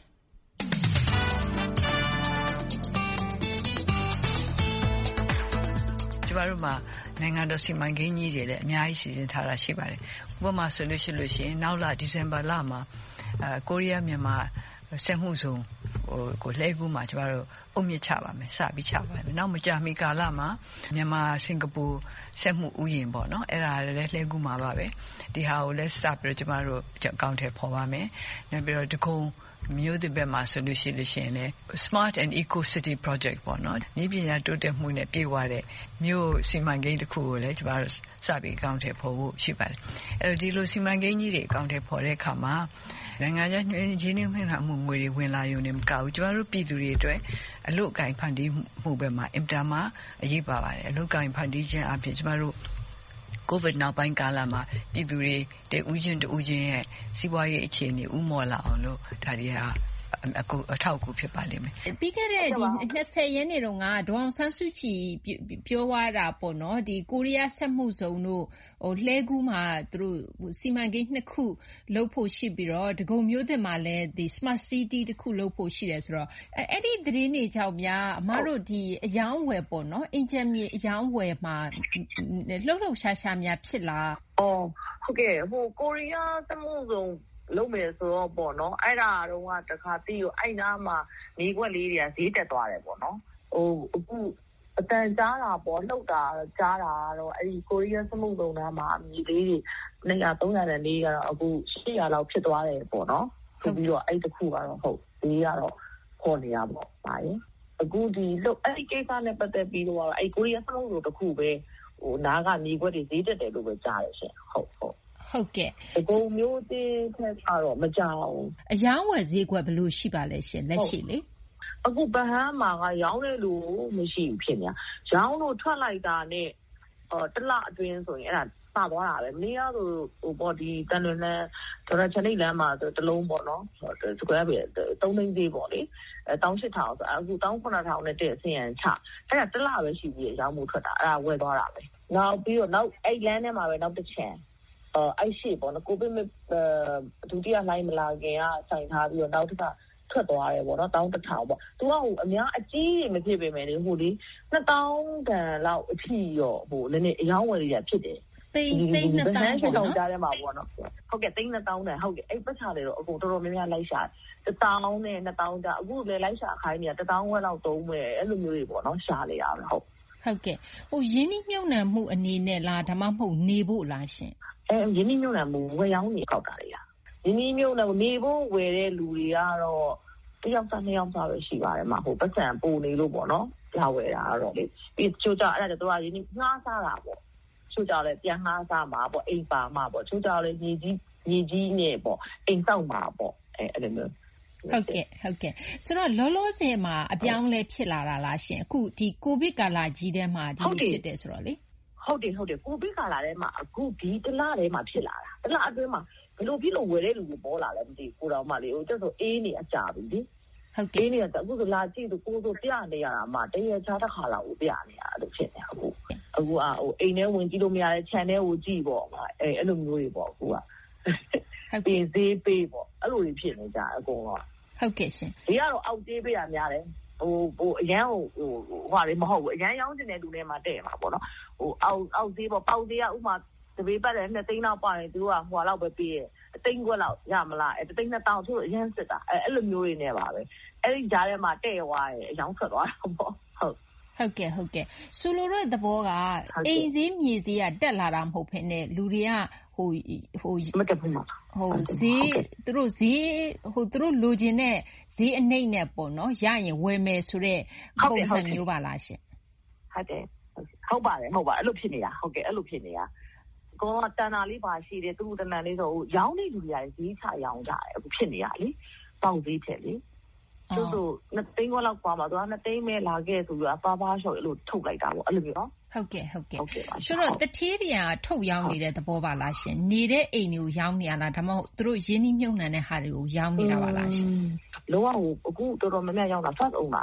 ကျမတို့မှာနိုင်ငံတော်စီမံကိန်းကြီးတွေလည်းအများကြီးစီစဉ်ထားတာရှိပါတယ်ဥပမာဆိုလို့ရှိလို့ရှိရင်နောက်လဒီဇင်ဘာလမှာအဲကိုရီးယားမြန်မာစက်မှုဇုံဟိုကိုလှည့်ကူးမှာကျမတို့အုံမြင့်ချပါမယ်စပြီးချပါမယ်နောက်မကြာမီကာလမှာမြန်မာစင်ကာပူစက်မှုဥယျာဉ်ပေါ့နော်အဲ့ဒါလည်းလှည့်ကူးမှာပါပဲဒီဟာကိုလည်းစပြီးတော့ကျမတို့အကောင့်ထဲပေါ်ပါမယ်နောက်ပြီးတော့ဒီကုန်းမြို့တစ်ဘက်မှာဆိုလို့ရှိလို့ရှိရင်လည်း Smart and Eco City Project ပေါ့နော်။ဤပညာတိုးတက်မှုနဲ့ပြည့်ဝတဲ့မြို့စီမံကိန်းတစ်ခုကိုလည်းကျမတို့စပြီးအကောင့်ထဲပေါ်ဖို့ရှိပါတယ်။အဲဒီလိုစီမံကိန်းကြီးတွေအကောင့်ထဲပေါ်တဲ့အခါမှာနိုင်ငံခြားရင်းနှီးမြှုပ်နှံမှုငွေတွေဝင်လာရုံနဲ့မကဘူးကျမတို့ပြည်သူတွေအတွက်အလုပ်အကိုင်ဖန်တီးမှုဘက်မှာအင်တာမှာအရေးပါပါတယ်။အလုပ်အကိုင်ဖန်တီးခြင်းအပြင်ကျမတို့ကိုဗစ်နောက်ပိုင်းကာလမှာပြည်သူတွေတဦးချင်းတဦးချင်းရဲ့စီးပွားရေးအခြေအနေဥမော်လာအောင်လို့ဒါတွေဟာအခုအထောက်အကူဖြစ်ပါလိမ့်မယ်
။ပြီးခဲ့တဲ့ဒီနှစ်ဆယ်ရက်နေ့တုန်းကဒေါအောင်ဆန်းစုကြည်ပြောသွားတာပေါ့နော်ဒီကိုရီးယားစက်မှုဇုံတို့ဟိုလှဲကူးမှာသူတို့စီမံကိန်းနှစ်ခုလုပ်ဖို့ရှိပြီးတော့ဒဂုံမျိုးသစ်မှာလည်းဒီ Smart City တစ်ခုလုပ်ဖို့ရှိတယ်ဆိုတော့အဲ့ဒီသတင်းတွေကြောင့်များအမတို့ဒီအယောင်းဝယ်ပေါ့နော်အင်ဂျင်မြေအယောင်းဝယ်မှာလှုပ်လှုပ်ရှားရှားများဖြစ်လာ
။အော်ဟုတ်ကဲ့ဟိုကိုရီးယားစက်မှုဇုံလုံးမယ်ဆိုတော့ပေါ့နော်အဲ့ဒါတော့ကတခါတီးကိုအဲ့နားမှာနေခွက်လေးတွေကဈေးတက်သွားတယ်ပေါ့နော်ဟိုအခုအတန်ကြားတာပေါ့လှုပ်တာကြားတာတော့အဲ့ဒီကိုရီးယားစမှုတုံးနားမှာမြေလေးတွေနှစ်ရာသုံးရာနဲ့လေးကတော့အခုရှစ်ရာလောက်ဖြစ်သွားတယ်ပေါ့နော်ဆိုပြီးတော့အဲ့တခုကတော့ဟုတ်ဈေးကတော့ခေါ်နေရပေါ့ပါရင်အခုဒီလှုပ်အဲ့ဒီကိစ္စနဲ့ပတ်သက်ပြီးတော့အဲ့ကိုရီးယားစမှုတုံးတစ်ခုပဲဟိုနားကမြေခွက်တွေဈေးတက်တယ်လို့ပဲကြားတယ်ရှင်ဟုတ်ဟုတ်
ဟုတ်ကဲ့
အကုန်မျိုးသေးထက်တော့မကြောက်
အယောင်းဝယ်ဈေးကွက်ဘယ်လိုရှိပါလဲရှင်လက်ရှိလေ
အခုဗဟန်းမှာကရောင်းတဲ့လူမရှိဘူးဖြစ်နေတာရောင်းလို့ထွက်လိုက်တာနဲ့အော်တစ်လအတွင်းဆိုရင်အဲ့ဒါစသွားတာပဲမနေ့ကဆိုဟိုပေါ့ဒီတန်လွင်လန်းဒေါ်လာချန်နိတ်လန်းမှာဆိုတလုံးပေါ့နော်စကွဲပဲသုံးသိန်းသေးပေါ့လေအဲတောင်းရှစ်ထောင်ဆိုအခုတောင်းခုနှစ်ထောင်နဲ့တဲ့အစင်ရန်ချအဲ့ဒါတစ်လပဲရှိပြီးရောင်းမှုထွက်တာအဲ့ဒါဝယ်သွားတာပဲနောက်ပြီးတော့နောက်အဲ့လန်းထဲမှာပဲနောက်တစ်ချန်အဲအဲ့ရှိပေါ့နော်ကိုဗစ်ဒုတိယလှိုင်းမလာခင်ကဆိုင်ထားပြီးတော့နောက်တစ်ခါထွက်သွားတယ်ပေါ့နော်တောင်းတစ်ထောင်ပေါ့သူကဟိုအများအကြီးမဖြစ်ပေမဲ့လေဟိုလေနှစ်တောင်းတန်လောက်အထိရောဟိုနည်းနည်းအယောင်းဝယ်ရဖြစ်တယ်
သိန်းသိန်းနှစ်တောင်းပေါ့
နော်ကြားထဲမှာပေါ့နော်ဟုတ်ကဲ့သိန်းနှစ်တောင်းတန်ဟုတ်ကဲ့အဲ့ပတ်ချာတွေတော့အကုန်တော်တော်များများလိုက်ရှာတစ်တောင်းနဲ့နှစ်တောင်းကြအခုလည်းလိုက်ရှာခိုင်းနေတာတစ်တောင်းဝက်လောက်သုံးမယ်အဲ့လိုမျိုးတွေပေါ့နော်ရှာနေရမယ်ဟုတ်
ဟုတ်ကဲ့ဟိုရင်းနှီးမြှုပ်နှံမှုအနေနဲ့လားဒါမှမဟုတ်နေဖို့လားရှင်
အဲရင်းနှီးမြှုပ်နှံမှုဝယ်ရောင်းနေကောက်တာတွေလားရင်းနှီးမြှုပ်နှံနေဖို့ဝယ်တဲ့လူတွေကတော့တယောက်သားနှစ်ယောက်သားပဲရှိပါတယ်မှာဟိုပတ်စံပိုနေလို့ပေါ့နော်လာဝယ်တာတော့လေပြီးချိုးကြအဲ့ဒါတော့ရင်းနှီးငှားစားတာပေါ့ချိုးကြလဲပြန်ငှားစားမှာပေါ့အိမ်ပါမှာပေါ့ချိုးကြလဲညီကြီးညီကြီးနဲ့ပေါ့အိမ်ဆောက်မှာပေါ့အဲအဲ့လိုမျိုး
ဟုတ်ကဲ့ဟုတ်ကဲ့ဆိုတော့လောလောဆယ်မှာအပြောင်းလဲဖြစ်လာတာလားရှင်အခုဒီကိုဗစ်ကာလကြီးထဲမှာဒီလိုဖြစ်တယ်ဆိုတော့လေ
ဟုတ်တယ်ဟုတ်တယ်ကိုဗစ်ကာလထဲမှာအခုဒီတလထဲမှာဖြစ်လာတာတလအတွင်းမှာဘယ်လိုဖြစ်လို့ဝယ်တဲ့လူတွေပေါ်လာလဲမသိဘူးကိုတော်မလေးဟိုကျတော့အေးနေအကြပြီလေ
ဟုတ်ကဲ့
အေးနေတော့အခုဆိုလာကြည့်သူကိုဆိုပြနေရတာမှတရချာတစ်ခါလောက်ကိုပြနေရတာလို့ဖြစ်နေအခုအခုอ่ะဟိုအိမ်ထဲဝင်ကြည့်လို့မရတဲ့ channel ကိုကြည့်ပေါ့အဲအဲ့လိုမျိုးတွေပေါ့အခုကဟုတ်ကဲ့ဈေးပေးပေါ့အဲ့လိုတွေဖြစ်နေကြအကုန်လုံး
ဟုတ်ကဲ့ရှင်
ဒီကတော့အောက်သေးပေးရများတယ်ဟိုဟိုအရန်ဟိုဟိုဟာလေးမဟုတ်ဘူးအရန်ရောင်းနေတဲ့လူတွေမှာတဲ့မှာပေါ့နော်ဟိုအောက်အောက်သေးပေါ့ပေါက်သေးကဥမာတပေးပတ်တယ်နှစ်သိန်းလောက်ပါရင်သူကဟိုလောက်ပဲပေးတယ်အသိန်းခွက်လောက်ရမလားအဲတသိန်းနှစ်တောင်သူအရန်စစ်တာအဲအဲ့လိုမျိုးတွေနဲ့ပါပဲအဲ့ဒီကြားထဲမှာတဲ့သွားတယ်အယောင်းထွက်သွားတာပေါ့ဟုတ်
ဟုတ်ကဲ့ဟုတ်ကဲ့ဆိုလိုတဲ့သဘောကအိမ်ဈေးမြေဈေးကတက်လာတာမဟုတ်ဘဲနဲ့လူတွေကဟိုဟို
မတက်ဘူးမှာ
ဟိုဈေးသူတို့ဈေးဟိုသူတို့လိုချင်တဲ့ဈေးအနှိမ့်နဲ့ပေါ့နော်ရရင်ဝယ်မယ်ဆိုတဲ့ပုံစံမျိုးပါလားရှင်
ဟုတ်တယ်ဟုတ်ပါတယ်ဟုတ်ပါအဲ့လိုဖြစ်နေတာဟုတ်ကဲ့အဲ့လိုဖြစ်နေတာကောတန်တာလေးပါရှိတယ်သူ့တန်တန်လေးဆိုရောင်းနေလူတွေကဈေးချရောင်းကြတယ်အခုဖြစ်နေရလေပေါက်ဈေးထက်လေသူတို့နှစ်သိန်းခွက်လောက်กว่าမှာသူကနှစ်သိန်းပဲလာခဲ့ဆိုပြီးအပါပါရှော့အဲ့လိုထုတ်လိုက်တာပေါ့အဲ့လိုမျိုးနော်
ဟုတ်ကဲ့ဟုတ်ကဲ့ဆိုတော့တထေးတွေကထုတ်ရောင်းနေတဲ့သဘောပါလားရှင်နေတဲ့အိမ်တွေကိုရောင်းနေရလားဒါမှမဟုတ်သူတို့ရင်းနှီးမြှုပ်နှံတဲ့ဟာတွေကိုရောင်းနေတာပါလားရှင်
လောကဟိုအခုတော်တော်များများရောင်းတာ first owner တွေ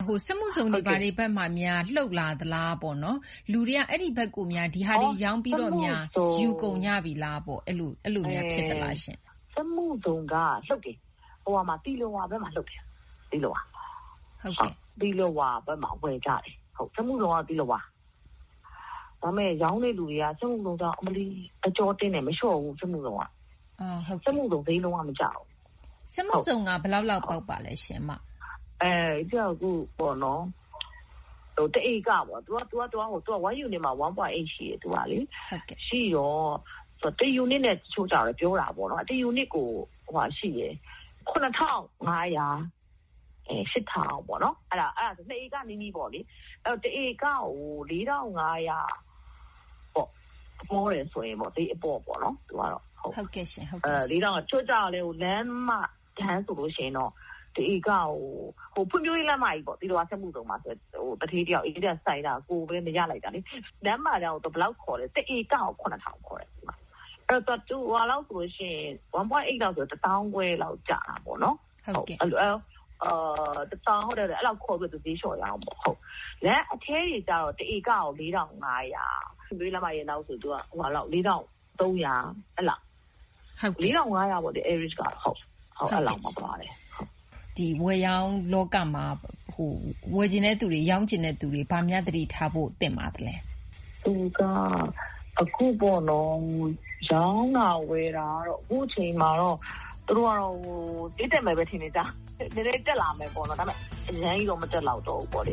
ဟိုစက်မှုစုံတွေဘာတွေဘက်မှာများလှုပ်လာသလားပေါ့နော်လူတွေကအဲ့ဒီဘက်ကိုများဒီဟာတွေရောင်းပြီးတော့များယူကုန်ကြပြီလားပေါ့အဲ့လိုအဲ့လိုများဖြစ်သလားရှင်
စက်မှုစုံကလှုပ်တယ်ဟိုမှာတီလိုဝါဘက်မှာလှုပ်တယ်တီလိုဝါ
ဟုတ်ကဲ့
တီလိုဝါဘက်မှာဝယ်ကြတယ်ဟုတ်စက်မှုစုံကတီလိုဝါဒါမဲ့ရောင်းတဲ့လူတွေကစက်မှုစုံတော့အမလီအကျော်တင်းတယ်မလျှော့ဘူးစက်မှုစုံက
အော်ဟုတ်
စက်မှုစုံဈေးလုံးဝမကြောက်
စက်မှုစုံကဘယ်လောက်လောက်ပေါက်ပါလဲရှင်မ
အဲကြောက်ကူပေါ့နော်ဟိုတေကပေါ့ तू က तू က तू ဟို तू one unit မှာ one point eight ရှိတယ် तू ကလေ
ဟုတ်ကဲ့
ရှိရောဆိုတေ unit နဲ့ချိုးကြတယ်ပြောတာပေါ့နော်တေ unit ကိုဟိုဟာရှိရယ်nine thousand five hundredအဲeight thousandပေါ့နော်အဲ့ဒါအဲ့ဒါဆိုနှစ်ဧကနီးနီးပေါ့လေအဲ့တေဧကကိုfour thousand five hundredပေါ့ပေါ်တယ်ဆိုရင်ပေါ့ဒီအပေါ်ပေါ့နော် तू ကတော့
ဟုတ်ကဲ့ရှင်ဟုတ်
ကဲ့အဲfour thousandချိုးကြလေဟိုလမ်းမတန်းဆိုလို့ရှိရင်တော့ဒီကဟိုဖွံ့ဖြိုးရေးလမ်းမကြီးပေါ့ဒီလိုအဆက်မှုတုံးမှာဆိုဟိုတထေးတယောက်အေးတဲ့ဆိုင်တာကိုပဲမရလိုက်တာလေလမ်းမတောင်တော့ဘယ်လောက်ခေါ်လဲတဧကကိုnine thousandခေါ်တယ်အဲ့တော့သူဟာလောက်ဆိုရှင်one point eight လောက်ဆိုone thousandခွဲလောက်ကြာတာပေါ့နော်
ဟုတ်ကဲ့
အဲ့လိုအာတတောင်းဟုတ်တယ်အဲ့လောက်ခေါ်ပြီးသူဈေးလျှော့ရအောင်ပေါ့ဟုတ်လမ်းအထဲကြီးကြတော့တဧကကိုfour thousand five hundredဒီလမ်းမရဲ့နောက်ဆိုသူကဟိုဟာလောက်four thousand three hundredအဲ့လောက်
ဟုတ်
four thousand five hundredပေါ့ဒီ average ကဟုတ်ဟုတ်အဲ့လောက်မှာပါတယ်
ဒီဝယ်ရောင်းလောကမှာဟိုဝယ်ကျင်တဲ့သူတွေရောင်းကျင်တဲ့သူတွေဗာများတတိထားဖို့တင်ပါတယ်လဲ
သူကအခုပေါ့နော်ရောင်းတာဝယ်တာတော့အခုချိန်မှာတော့သူတို့ကတော့ဟိုတိတက်မယ်ပဲထင်နေကြနည်းနည်းတက်လာမယ်ပေါ့နော်ဒါပေမဲ့အရင်ကြီးတော့မတက်တော့ဘူးပေါ့လေ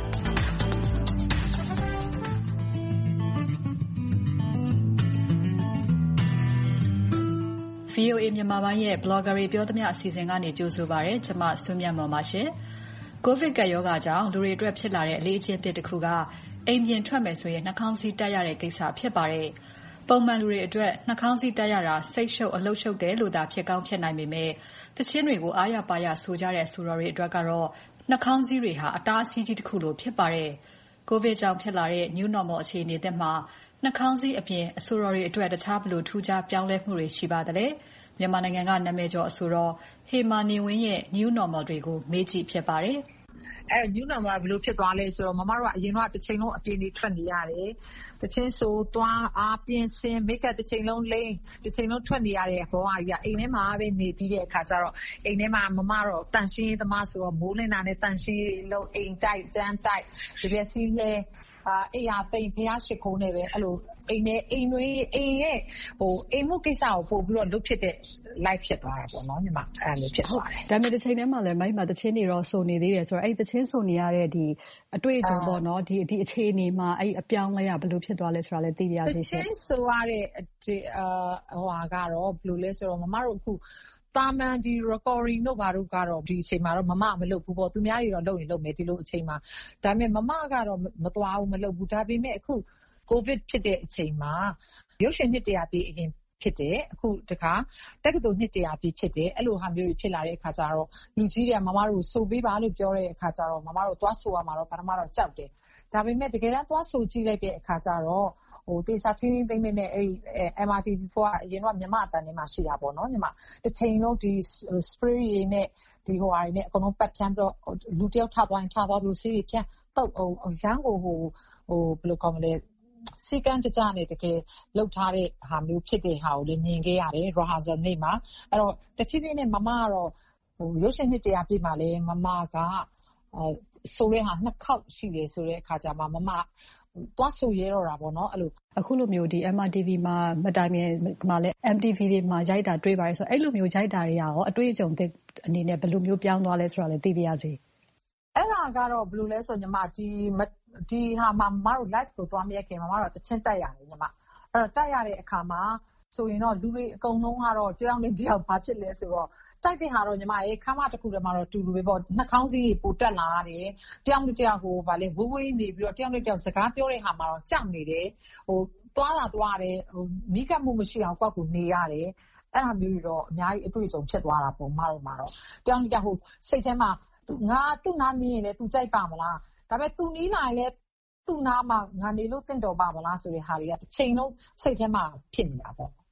ဗွီအိုအေ မြန်မာပိုင်းရဲ့ blogger တွေပြောသမျှအစီအစဉ်ကနေကြိုဆိုပါရစေ။ကျွန်မဆွေမြတ်မော်ပါရှင်။ ကိုဗစ်ကပ်ရောဂါကြောင့်လူတွေအတွက်ဖြစ်လာတဲ့အလေးအကျင့်တစ်ခုကအိမ်ပြင်ထွက်မယ်ဆိုရင်နှာခေါင်းစည်းတပ်ရတဲ့ကိစ္စဖြစ်ပါတယ်။ပုံမှန်လူတွေအတွက်နှာခေါင်းစည်းတပ်ရတာစိတ်ရှုပ်အလုပ်ရှုပ်တယ်လို့သာဖြစ်ကောင်းဖြစ်နိုင်ပေမဲ့တခြင်းတွေကိုအားရပါရဆိုကြတဲ့ဆိုတော်တွေအတွက်ကတော့နှာခေါင်းစည်းတွေဟာအတားအဆီးကြီးတစ်ခုလိုဖြစ်ပါတယ်။ကိုဗစ်ကြောင့်ဖြစ်လာတဲ့ new normal အခြေအနေသစ်မှာနှာခေါင်းစည်းအပြင်အဆိုတော်တွေအတွက်တခြားဘယ်လိုထူးခြားပြောင်းလဲမှုတွေရှိပါသလဲ။မြန်မာနိုင်ငံကနာမည်ကျော်အဆိုတော်ဟေမာနေဝင်းရဲ့ new normal တွေကိုမေးကြည့်ဖြစ်ပါတယ်
။အဲ new normal ဘယ်လိုဖြစ်သွားလဲဆိုတော့မမတို့ကအရင်တော့တစ်ချိန်လုံးအပြင်နေထွက်နေရတယ်။တစ်ချိန်ဆိုသွားအားပြင်းစင် make up တစ်ချိန်လုံးလိမ့်တစ်ချိန်လုံးထွက်နေရတဲ့ဘောကကြီးအိမ်ထဲမှာပဲနေပြီးတဲ့အခါကျတော့အိမ်ထဲမှာမမတော့တန်ရှင်းရေးသမားဆိုတော့မိုးလင်းတာနဲ့တန်ရှင်းရေးလုံးအိမ်တိုက်ကျန်းတိုက်ဒီပြစီလဲအာအေးရသိမ့်ဖျားရှိခိုးနေပဲအဲ့လိုအိမ်နဲ့အိမ်တွေအိမ်ရဲ့ဟိုအိမ်မှုကိစ္စကိုပို့ပြီးတော့လုပ်ဖြစ်တဲ့ live ဖြစ်သွားတာပေါ့နော်ညီမအဲ့လိုဖြစ်သွားတယ်
ဒါပေမဲ့တစ်ချိန်တည်းမှာလည်းမိုက်မှာတချင်းတွေတော့စုံနေသေးတယ်ဆိုတော့အဲ့တချင်းစုံနေရတဲ့ဒီအတွေ့အကြုံပေါ့နော်ဒီဒီအခြေအနေမှာအဲ့အပြောင်းလဲရဘယ်လိုဖြစ်သွားလဲဆိုတာလည်းသိပြရစီရှင်
တချင်းဆိုရတဲ့ဒီအာဟိုဟာကတော့ဘယ်လိုလဲဆိုတော့မမတို့အခုတာမန်ဒီ recording တို့ဘာတို့ကတော့ဒီအချိန်မှာတော့မမမလုပ်ဘူးပေါ့သူများတွေတော့လုပ်ရင်လုပ်မယ်ဒီလိုအချိန်မှာဒါပေမဲ့မမကတော့မသွားဘူးမလုပ်ဘူးဒါပေမဲ့အခုကိုဗစ်ဖြစ်တဲ့အချိန်မှာရုပ်ရှင်နှစ်တရာပြည့်အရင်ဖြစ်တယ်အခုတခါတက္ကသိုလ်နှစ်တရာပြည့်ဖြစ်တယ်အဲ့လိုဟာမျိုးတွေဖြစ်လာတဲ့အခါကျတော့လူကြီးတွေကမမတို့ဆိုပေးပါလို့ပြောတဲ့အခါကျတော့မမတို့သွားဆိုရမှာတော့ပထမတော့ကြောက်တယ်ဒါပေမဲ့တကယ်တမ်းသွားဆိုကြည့်လိုက်တဲ့အခါကျတော့ဟိုတေစာထင်းထင်းသိမ့်နဲ့အဲ့ M R T V four ကအရင်ကမြမအတန်းထဲမှာရှိတာပေါ့နော်ညီမတစ်ချိန်လုံးဒီ spray တွေနဲ့ဒီဟိုဟာတွေနဲ့အကုန်လုံးပတ်ဖြန်းတော့လူတယောက်ထသွားရင်ထသွားလို့စီးတွေဖြန်းတော့ဟိုရန်ကိုဟိုဟိုဘယ်လိုကောမလဲစီကံတကြနဲ့တကယ်လှုပ်ထားတဲ့ဟာမျိုးဖြစ်တဲ့ဟာကိုလည်းမြင်ခဲ့ရတယ် rehearsal နေ့မှာအဲ့တော့တဖြည်းဖြည်းနဲ့မမကတော့ဟိုရုပ်ရှင်နှစ်တရာပြည့်မှာလည်းမမကဆိုရဲဟာနှစ်ခေါက်ရှိတယ်ဆိုတဲ့အခါကျမှမမသွားဆိုရတော့တာပေါ့နော်အဲ့လို
အခုလိုမျိုးဒီ M R T V မှာမတိုင်မီမှာလည်း M T V တွေမှာရိုက်တာတွေ့ပါတယ်ဆိုတော့အဲ့လိုမျိုးရိုက်တာတွေရောအတွေ့အကြုံတဲ့အနေနဲ့ဘယ်လိုမျိုးပြောင်းသွားလဲဆိုတာလည်းသိပြရစီ
အဲ့ဒါကတော့ဘယ်လိုလဲဆိုညီမဒီဒီဟာမှာမမတို့ live ကိုသွားမရခင်မမတို့တချင်းတက်ရတယ်ညီမအဲ့တော့တက်ရတဲ့အခါမှာဆိုရင်တော့လူတွေအကုန်လုံးကတော့ကြောက်နေကြောက်ဘာဖြစ်လဲဆိုတော့တိုက်တဲ့ဟာတော့ညီမရေခါမတစ်ခုတည်းမှာတော့တူလူပဲပေါ့နှာခေါင်းစည်းပိုတက်လာရတယ်တယောက်နဲ့တယောက်ဟိုဗာလေဝဝေးနေပြီးတော့တယောက်နဲ့တယောက်စကားပြောတဲ့ဟာမှာတော့ကြောက်နေတယ်ဟိုသွားတာသွားတယ်ဟိုမိကမှုမရှိအောင်ကောက်ကိုနေရတယ်အဲ့ဒါမျိုးတော့အများကြီးအတွေ့အကြုံဖြစ်သွားတာပေါ့မတို့မှာတော့တယောက်နဲ့တယောက်ဟိုစိတ်ထဲမှာငါသူ့နားနေရင်လည်းသူကြိုက်ပါမလားဒါပေမဲ့သူနီးလာရင်လည်းသူ့နားမှာငါနေလို့တင့်တော်ပါမလားဆိုတဲ့ဟာတွေကတစ်ချိန်လုံးစိတ်ထဲမှာဖြစ်နေတာပေါ့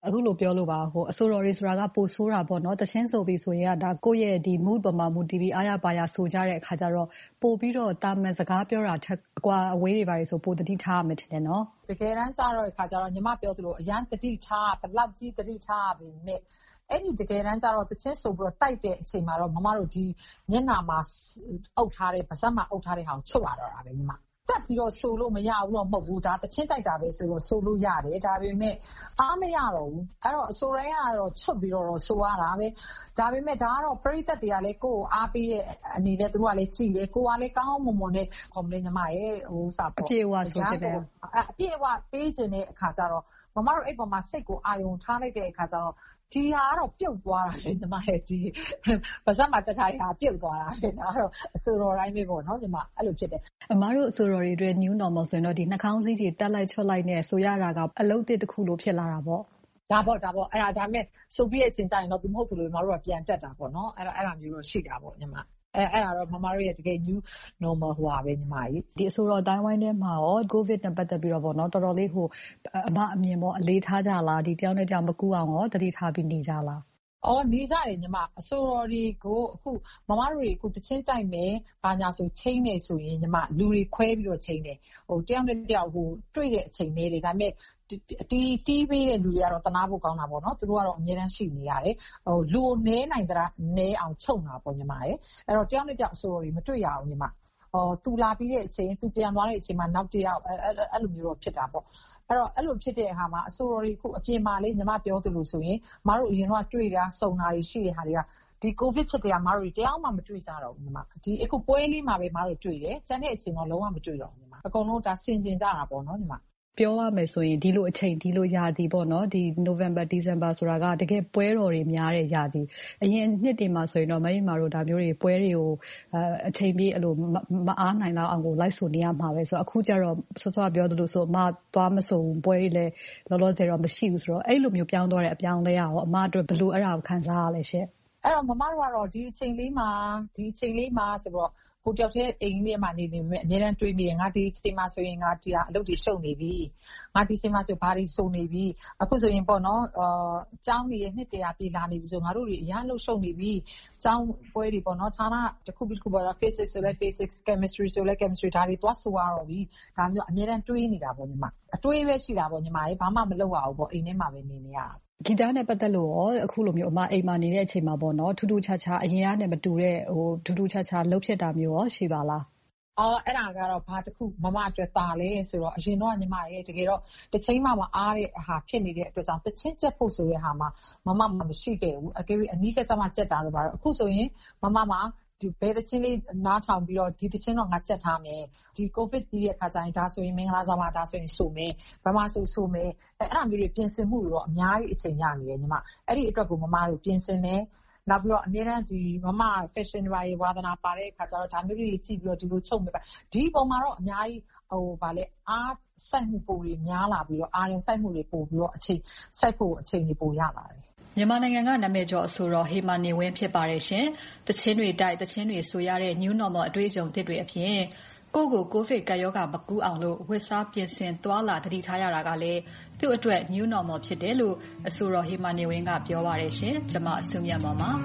အခုလိုပြောလို့ပါဟိုအဆိုတော်တွေဆိုတာကပိုဆိုးတာပေါ့နော်တချင်းဆိုပြီးဆိုရင်ကဒါကိုယ့်ရဲ့ဒီ mood ပေါ်မှာ mood တီဗီအားရပါရဆိုကြတဲ့အခါကျတော့ပို့ပြီးတော့တာမန်စကားပြောတာထက်အကွာအဝေးတွေပါလေဆိုပို့တတိထားရမယ်ထင်တယ်နော်
တကယ်တမ်းကျတော့အခါကျတော့ညီမပြောသလိုအရန်တတိထားဘလောက်ကြီးတတိထားပြီမဲ့အဲ့ဒီတကယ်တမ်းကျတော့တချင်းဆိုပြီးတော့တိုက်တဲ့အချိန်မှာတော့မမတို့ဒီမျက်နှာမှာအုပ်ထားတဲ့ပါးစပ်မှာအုပ်ထားတဲ့ဟာကိုချုပ်ရတော့တာပဲညီမတက်ပြီးတော့ဆိုလို့မရဘူးတော့မဟုတ်ဘူးဒါတချင်းတိုက်တာပဲဆိုတော့ဆိုလို့ရတယ်ဒါပေမဲ့အားမရတော့ဘူးအဲ့တော့အဆိုရိုင်းကတော့ချွတ်ပြီးတော့ဆိုရတာပဲဒါပေမဲ့ဒါကတော့ပရိသတ်တွေကလည်းကိုယ်ကိုအားပေးတဲ့အနေနဲ့သူတို့ကလည်းကြည်တယ်ကိုကလည်းကောင်းမွန်မွန်နဲ့ကွန်ပလင်းညီမရဲ့ဟိုစာပေါ့
အပြေဝဆိုချင်တယ်
အပြေဝပေးခြင်းတဲ့အခါကျတော့မမတို့အဲ့ပေါ်မှာစိတ်ကိုအာရုံထားလိုက်တဲ့အခါကျတော့ဒီဟာကတော့ပြုတ်သွားတာလေညီမရဲ့ဒီပါစမှာတထားရပြုတ်သွားတာလေဒါကတော့အဆိုတော်တိုင်းပဲပေါ့နော်ညီမအဲ့လိုဖြစ်တယ်
အမားတို့အဆိုတော်တွေအတွက် new normal ဆိုရင်တော့ဒီနှာခေါင်းစည်းတွေတက်လိုက်ချွတ်လိုက်နဲ့ဆိုရတာကအလုံးတစ်တစ်ခုလိုဖြစ်လာတာပေါ့
ဒါပေါ့ဒါပေါ့အဲ့ဒါဒါမဲ့ဆိုပြီးအချင်းကြရင်တော့သူမဟုတ်သူလို့မတို့ကပြန်တက်တာပေါ့နော်အဲ့ဒါအဲ့ဒါမျိုးတော့ရှိတာပေါ့ညီမအဲအဲ့ဒါတော့မမတို့ရဲ့တကယ် new normal ဟိုပါပဲညီမကြီး
ဒီအဆိုတော်တိုင်းဝိုင်းထဲမှာရော covid နဲ့ပတ်သက်ပြီးတော့ပေါ့နော်တော်တော်လေးဟိုအမအမြင်ပေါ့အလေးထားကြလားဒီတယောက်နဲ့တယောက်မကူအောင်ရောတတိထားပြီးနေကြလား
အော်နေကြတယ်ညီမအဆိုတော်တွေကိုအခုမမတို့တွေအခုတချင်းတိုက်မယ်ဘာညာဆိုချင်းနေဆိုရင်ညီမလူတွေခွဲပြီးတော့ချင်းတယ်ဟိုတယောက်နဲ့တယောက်ဟိုတွေ့တဲ့အချိန်လေးတွေဒါပေမဲ့တီးတီးပေးတဲ့လူတွေကတော့တနာဖို့ကောင်းတာပေါ့နော်သူတို့ကတော့အများတန်းရှိနေရတယ်ဟိုလူကိုနဲနိုင်တာနဲအောင်ချုပ်တာပေါ့ညီမရဲ့အဲ့တော့တယောက်နဲ့တယောက်အဆိုတော်တွေမတွေ့ရအောင်ညီမဟောသူလာပြီးတဲ့အချိန်သူပြန်သွားတဲ့အချိန်မှာနောက်တယောက်အဲ့လိုမျိုးတော့ဖြစ်တာပေါ့အဲ့တော့အဲ့လိုဖြစ်တဲ့အခါမှာအဆိုတော်တွေခုအပြင်မှာလေးညီမပြောသလိုဆိုရင်မတို့အရင်ကတွေ့တာစုံတာတွေရှိတဲ့ဟာတွေကဒီ covid ဖြစ်တဲ့ကမတို့တယောက်မှမတွေ့ကြတော့ဘူးညီမဒီအခုပွဲလေးမှာပဲမတို့တွေ့တယ်ကျန်တဲ့အချိန်တော့လုံးဝမတွေ့တော့ဘူးညီမအကုန်လုံးဒါဆင်ကျင်ကြတာပေါ့နော်ညီမ
ပြောရမယ်ဆိုရင်ဒီလိုအချိန်ဒီလိုရာသီပေါ့နော်ဒီ November December ဆိုတာကတကယ်ပွဲတော်တွေများတဲ့ရာသီအရင်နှစ်တွေမှာဆိုရင်တော့မင်းမာတို့ဒါမျိုးတွေပွဲတွေကိုအချိန်ပြည့်အဲ့လိုမအားနိုင်တော့အောင်ကိုလိုက်ဆိုနေရမှာပဲဆိုတော့အခုကျတော့ဆောဆောပြောသလိုဆိုအမသွားမဆိုဘူးပွဲတွေလည်းလောလောဆယ်တော့မရှိဘူးဆိုတော့အဲ့လိုမျိုးပြောင်းသွားတဲ့အပြောင်းလဲရအောင်အမတို့ဘယ်လိုအဲ့ဒါကိုခံစားရလဲရှင့်
အဲ့တော့မမတို့ကတော့ဒီအချိန်လေးမှာဒီအချိန်လေးမှာဆိုတော့ကိုကြောက်တဲ့အိမ်လေးမှာနေနေအများတန်းတွေးမိတယ်ငါဒီချိန်မှာဆိုရင်ငါဒီအလုပ်တွေရှုပ်နေပြီငါဒီချိန်မှာဆိုဘာတွေစုံနေပြီအခုဆိုရင်ပေါ့နော်အာကျောင်းကြီးရဲ့နှစ်တရာပြည်လာနေပြီဆိုငါတို့တွေအရန်လှုပ်ရှုပ်နေပြီကျောင်းပွဲတွေပေါ့နော်ဌာနတစ်ခုပြီးတစ်ခုပေါ့ physics ဆိုလဲ physics chemistry ဆိုလဲ chemistry ဒါတွေသွားဆိုရတော့ပြီဒါမျိုးအများတန်းတွေးနေတာပေါ့ညီမအတွေးပဲရှိတာပေါ့ညီမရေဘာမှမလုပ်ရဘူးပေါ့အိမ်ထဲမှာပဲနေနေရတာ
ဂီတနဲ့ပတ်သက်လို့ရောအခုလိုမျိုးအမအိမ်မှာနေတဲ့အချိန်မှာပေါ့နော်ထူးထူးခြားခြားအရင်ကနဲ့မတူတဲ့ဟိုထူးထူးခြားခြားလှုပ်ဖြစ်တာမျိုးရောရှိပါလား
အော်အဲ့ဒါကတော့ဘာတစ်ခုမမအတွက်တာလဲဆိုတော့အရင်တော့ညီမရဲ့တကယ်တော့တစ်ချိန်မှမအားတဲ့ဟာဖြစ်နေတဲ့အတွက်ကြောင့်တချင်းချက်ဖို့ဆိုတဲ့ဟာမှာမမမရှိခဲ့ဘူးအကယ်၍အနီးကစားမှချက်တာတော့ပါတော့အခုဆိုရင်မမမှာဒီဘယ်တချင်းလေးနားထောင်ပြီးတော့ဒီတချင်းတော့ငါချက်ထားမယ်ဒီ covid ပြီးတဲ့အခါကျရင်ဒါဆိုရင်မင်္ဂလာဆောင်မှာဒါဆိုရင်ဆိုမယ်ဗမာဆိုဆိုမယ်အဲ့အဲ့မျိုးတွေပြင်ဆင်မှုတွေတော့အများကြီးအချိန်ရနေတယ်ညီမအဲ့ဒီအတွက်ကိုမမတို့ပြင်ဆင်တယ်နောက်ပြီးတော့အများတန်းဒီမမ fashion တွေဝါသနာပါတဲ့အခါကျတော့ဒါမျိုးတွေကြည့်ပြီးတော့ဒီလိုချုပ်မယ်ပါဒီပုံမှာတော့အများကြီးဟိုဗာလဲအားစိုက်မှုပုံတွေများလာပြီးတော့အာရုံစိုက်မှုတွေပို့ပြီးတော့အချိန်စိုက်ဖို့အချိန်တွေပိုရလာတယ်
မြန်မာနိုင်ငံကနာမည်ကျော်အဆိုတော်ဟေမာနေဝင်းဖြစ်ပါတယ်ရှင်။တချင်းတွေတိုက်တချင်းတွေဆိုရတဲ့ new normal အတွေ့အကြုံသစ်တွေအပြင်ကိုကိုကိုဗစ်ကပ်ရောဂါမကူးအောင်လို့ဝတ်စားပြင်ဆင်သွားလာတတိထားရတာကလည်းသူ့အတွက် new normal ဖြစ်တယ်လို့အဆိုတော်ဟေမာနေဝင်းကပြောပါတယ်ရှင်။ကျွန်မအစုမြတ်ပါပါ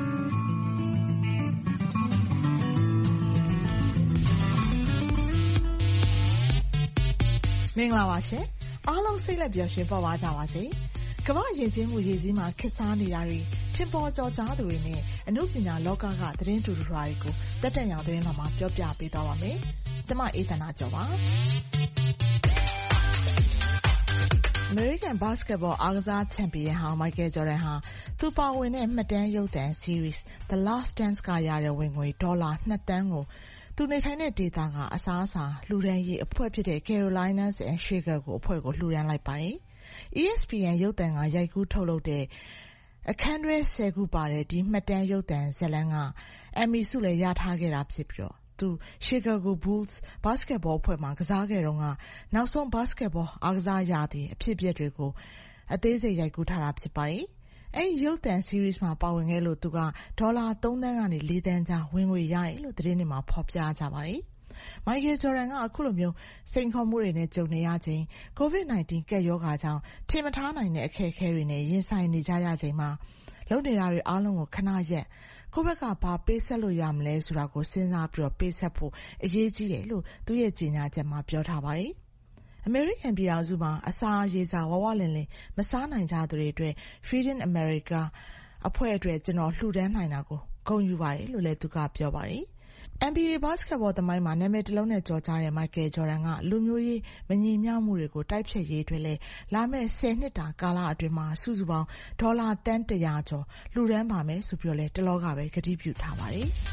မင်္ဂလာပါရှင်အားလုံးစိတ်လက်ပျော်ရွှင်ပေါ်ပါကြပါစေကမ္ဘာယဉ်ကျေးမှုရည်စည်းမှာခေတ်စားနေတာတွေထင်ပေါ်ကျော်ကြားသူတွေနဲ့အမှုပညာလောကကသတင်းတူတူတွေကိုတက်တက်ရောင်သတင်းမှာပြောပြပေးသွားပါမယ်ကျွန်မအေးသနာကျော်ပါAmerican Basketball အားကစားချန်ပီယံဟောင်း Michael Jordan ဟာသူပါဝင်တဲ့မှတ်တမ်းရုပ်သံ series The Last Dance ကရတဲ့ဝင်ငွေဒေါ်လာနှစ်သန်းကိုသူနေထိုင်တဲ့ဒေသကအစားအစာလှူဒန်းရေးအဖွဲ့ဖြစ်တဲ့ Carolinas and Chicago အဖွဲ့ကိုလှူဒန်းလိုက်ပါတယ်E S P N ရုပ်သံကရိုက်ကူးထုတ်လုပ်တဲ့အခန်းတွဲဆယ်ခုပါတဲ့ဒီမှတ်တမ်းရုပ်သံဇာတ်လမ်းက Emmy ဆုလည်းရထားခဲ့တာဖြစ်ပြီးတော့သူ Chicago Bulls basketball အဖွဲ့မှာကစားခဲ့တော့ကနောက်ဆုံး basketball အားကစားရာသီအဖြစ်အပျက်တွေကိုအသေးစိတ်ရိုက်ကူးထားတာဖြစ်ပါတယ်။အဲဒီရုပ်သံ series မှာပါဝင်ခဲ့လို့သူကဒေါ်လာသုံးသန်းကနေလေးသန်းကြားဝင်ငွေရတယ်လို့သတင်းတွေမှာဖော်ပြကြပါတယ်။မိုက်ကယ်ဂျော်ဒန်ကအခုလိုမျိုးစိန်ခေါ်မှုတွေနဲ့ကြုံနေရချိန် ကိုဗစ် ၁၉ ကပ်ရောဂါကြောင့်ထင်မထားနိုင်တဲ့အခက်အခဲတွေနဲ့ရင်ဆိုင်နေကြရချိန်မှာလုပ်နေတာတွေအားလုံးကိုခဏရက်ကိုယ့်ဘက်ကဘာပေးဆက်လို့ရမလဲဆိုတာကိုစဉ်းစားပြီးတော့ပေးဆက်ဖို့အရေးကြီးတယ်လို့သူ့ရဲ့ကြေညာချက်မှာပြောထားပါတယ်။အမေရိကန်ပြည်ထောင်စုမှာအစာရေစာဝဝလင်လင်မစားနိုင်ကြသူတွေအတွက် Feeding America အဖွဲ့အတွက်ကျွန်တော်လှူဒန်းနိုင်တာကိုဂုဏ်ယူပါတယ်လို့လည်းသူကပြောပါတယ်။ N B A ဘတ်စကတ်ဘောသမိုင်းမှာနာမည်တစ်လုံးနဲ့ကျော်ကြားတဲ့မိုက်ကယ်ဂျော်ဒန်ကလူမျိုးရေးမညီမျှမှုတွေကိုတိုက်ဖျက်ရေးအတွက်လည်းလာမယ့်ဆယ်နှစ်တာကာလအတွင်းမှာစုစုပေါင်းဒေါ်လာသန်းတစ်ရာကျော်လှူဒန်းပါမယ်ဆိုပြီးတော့လည်းတလောကပဲကတိပြုထားပါတယ်။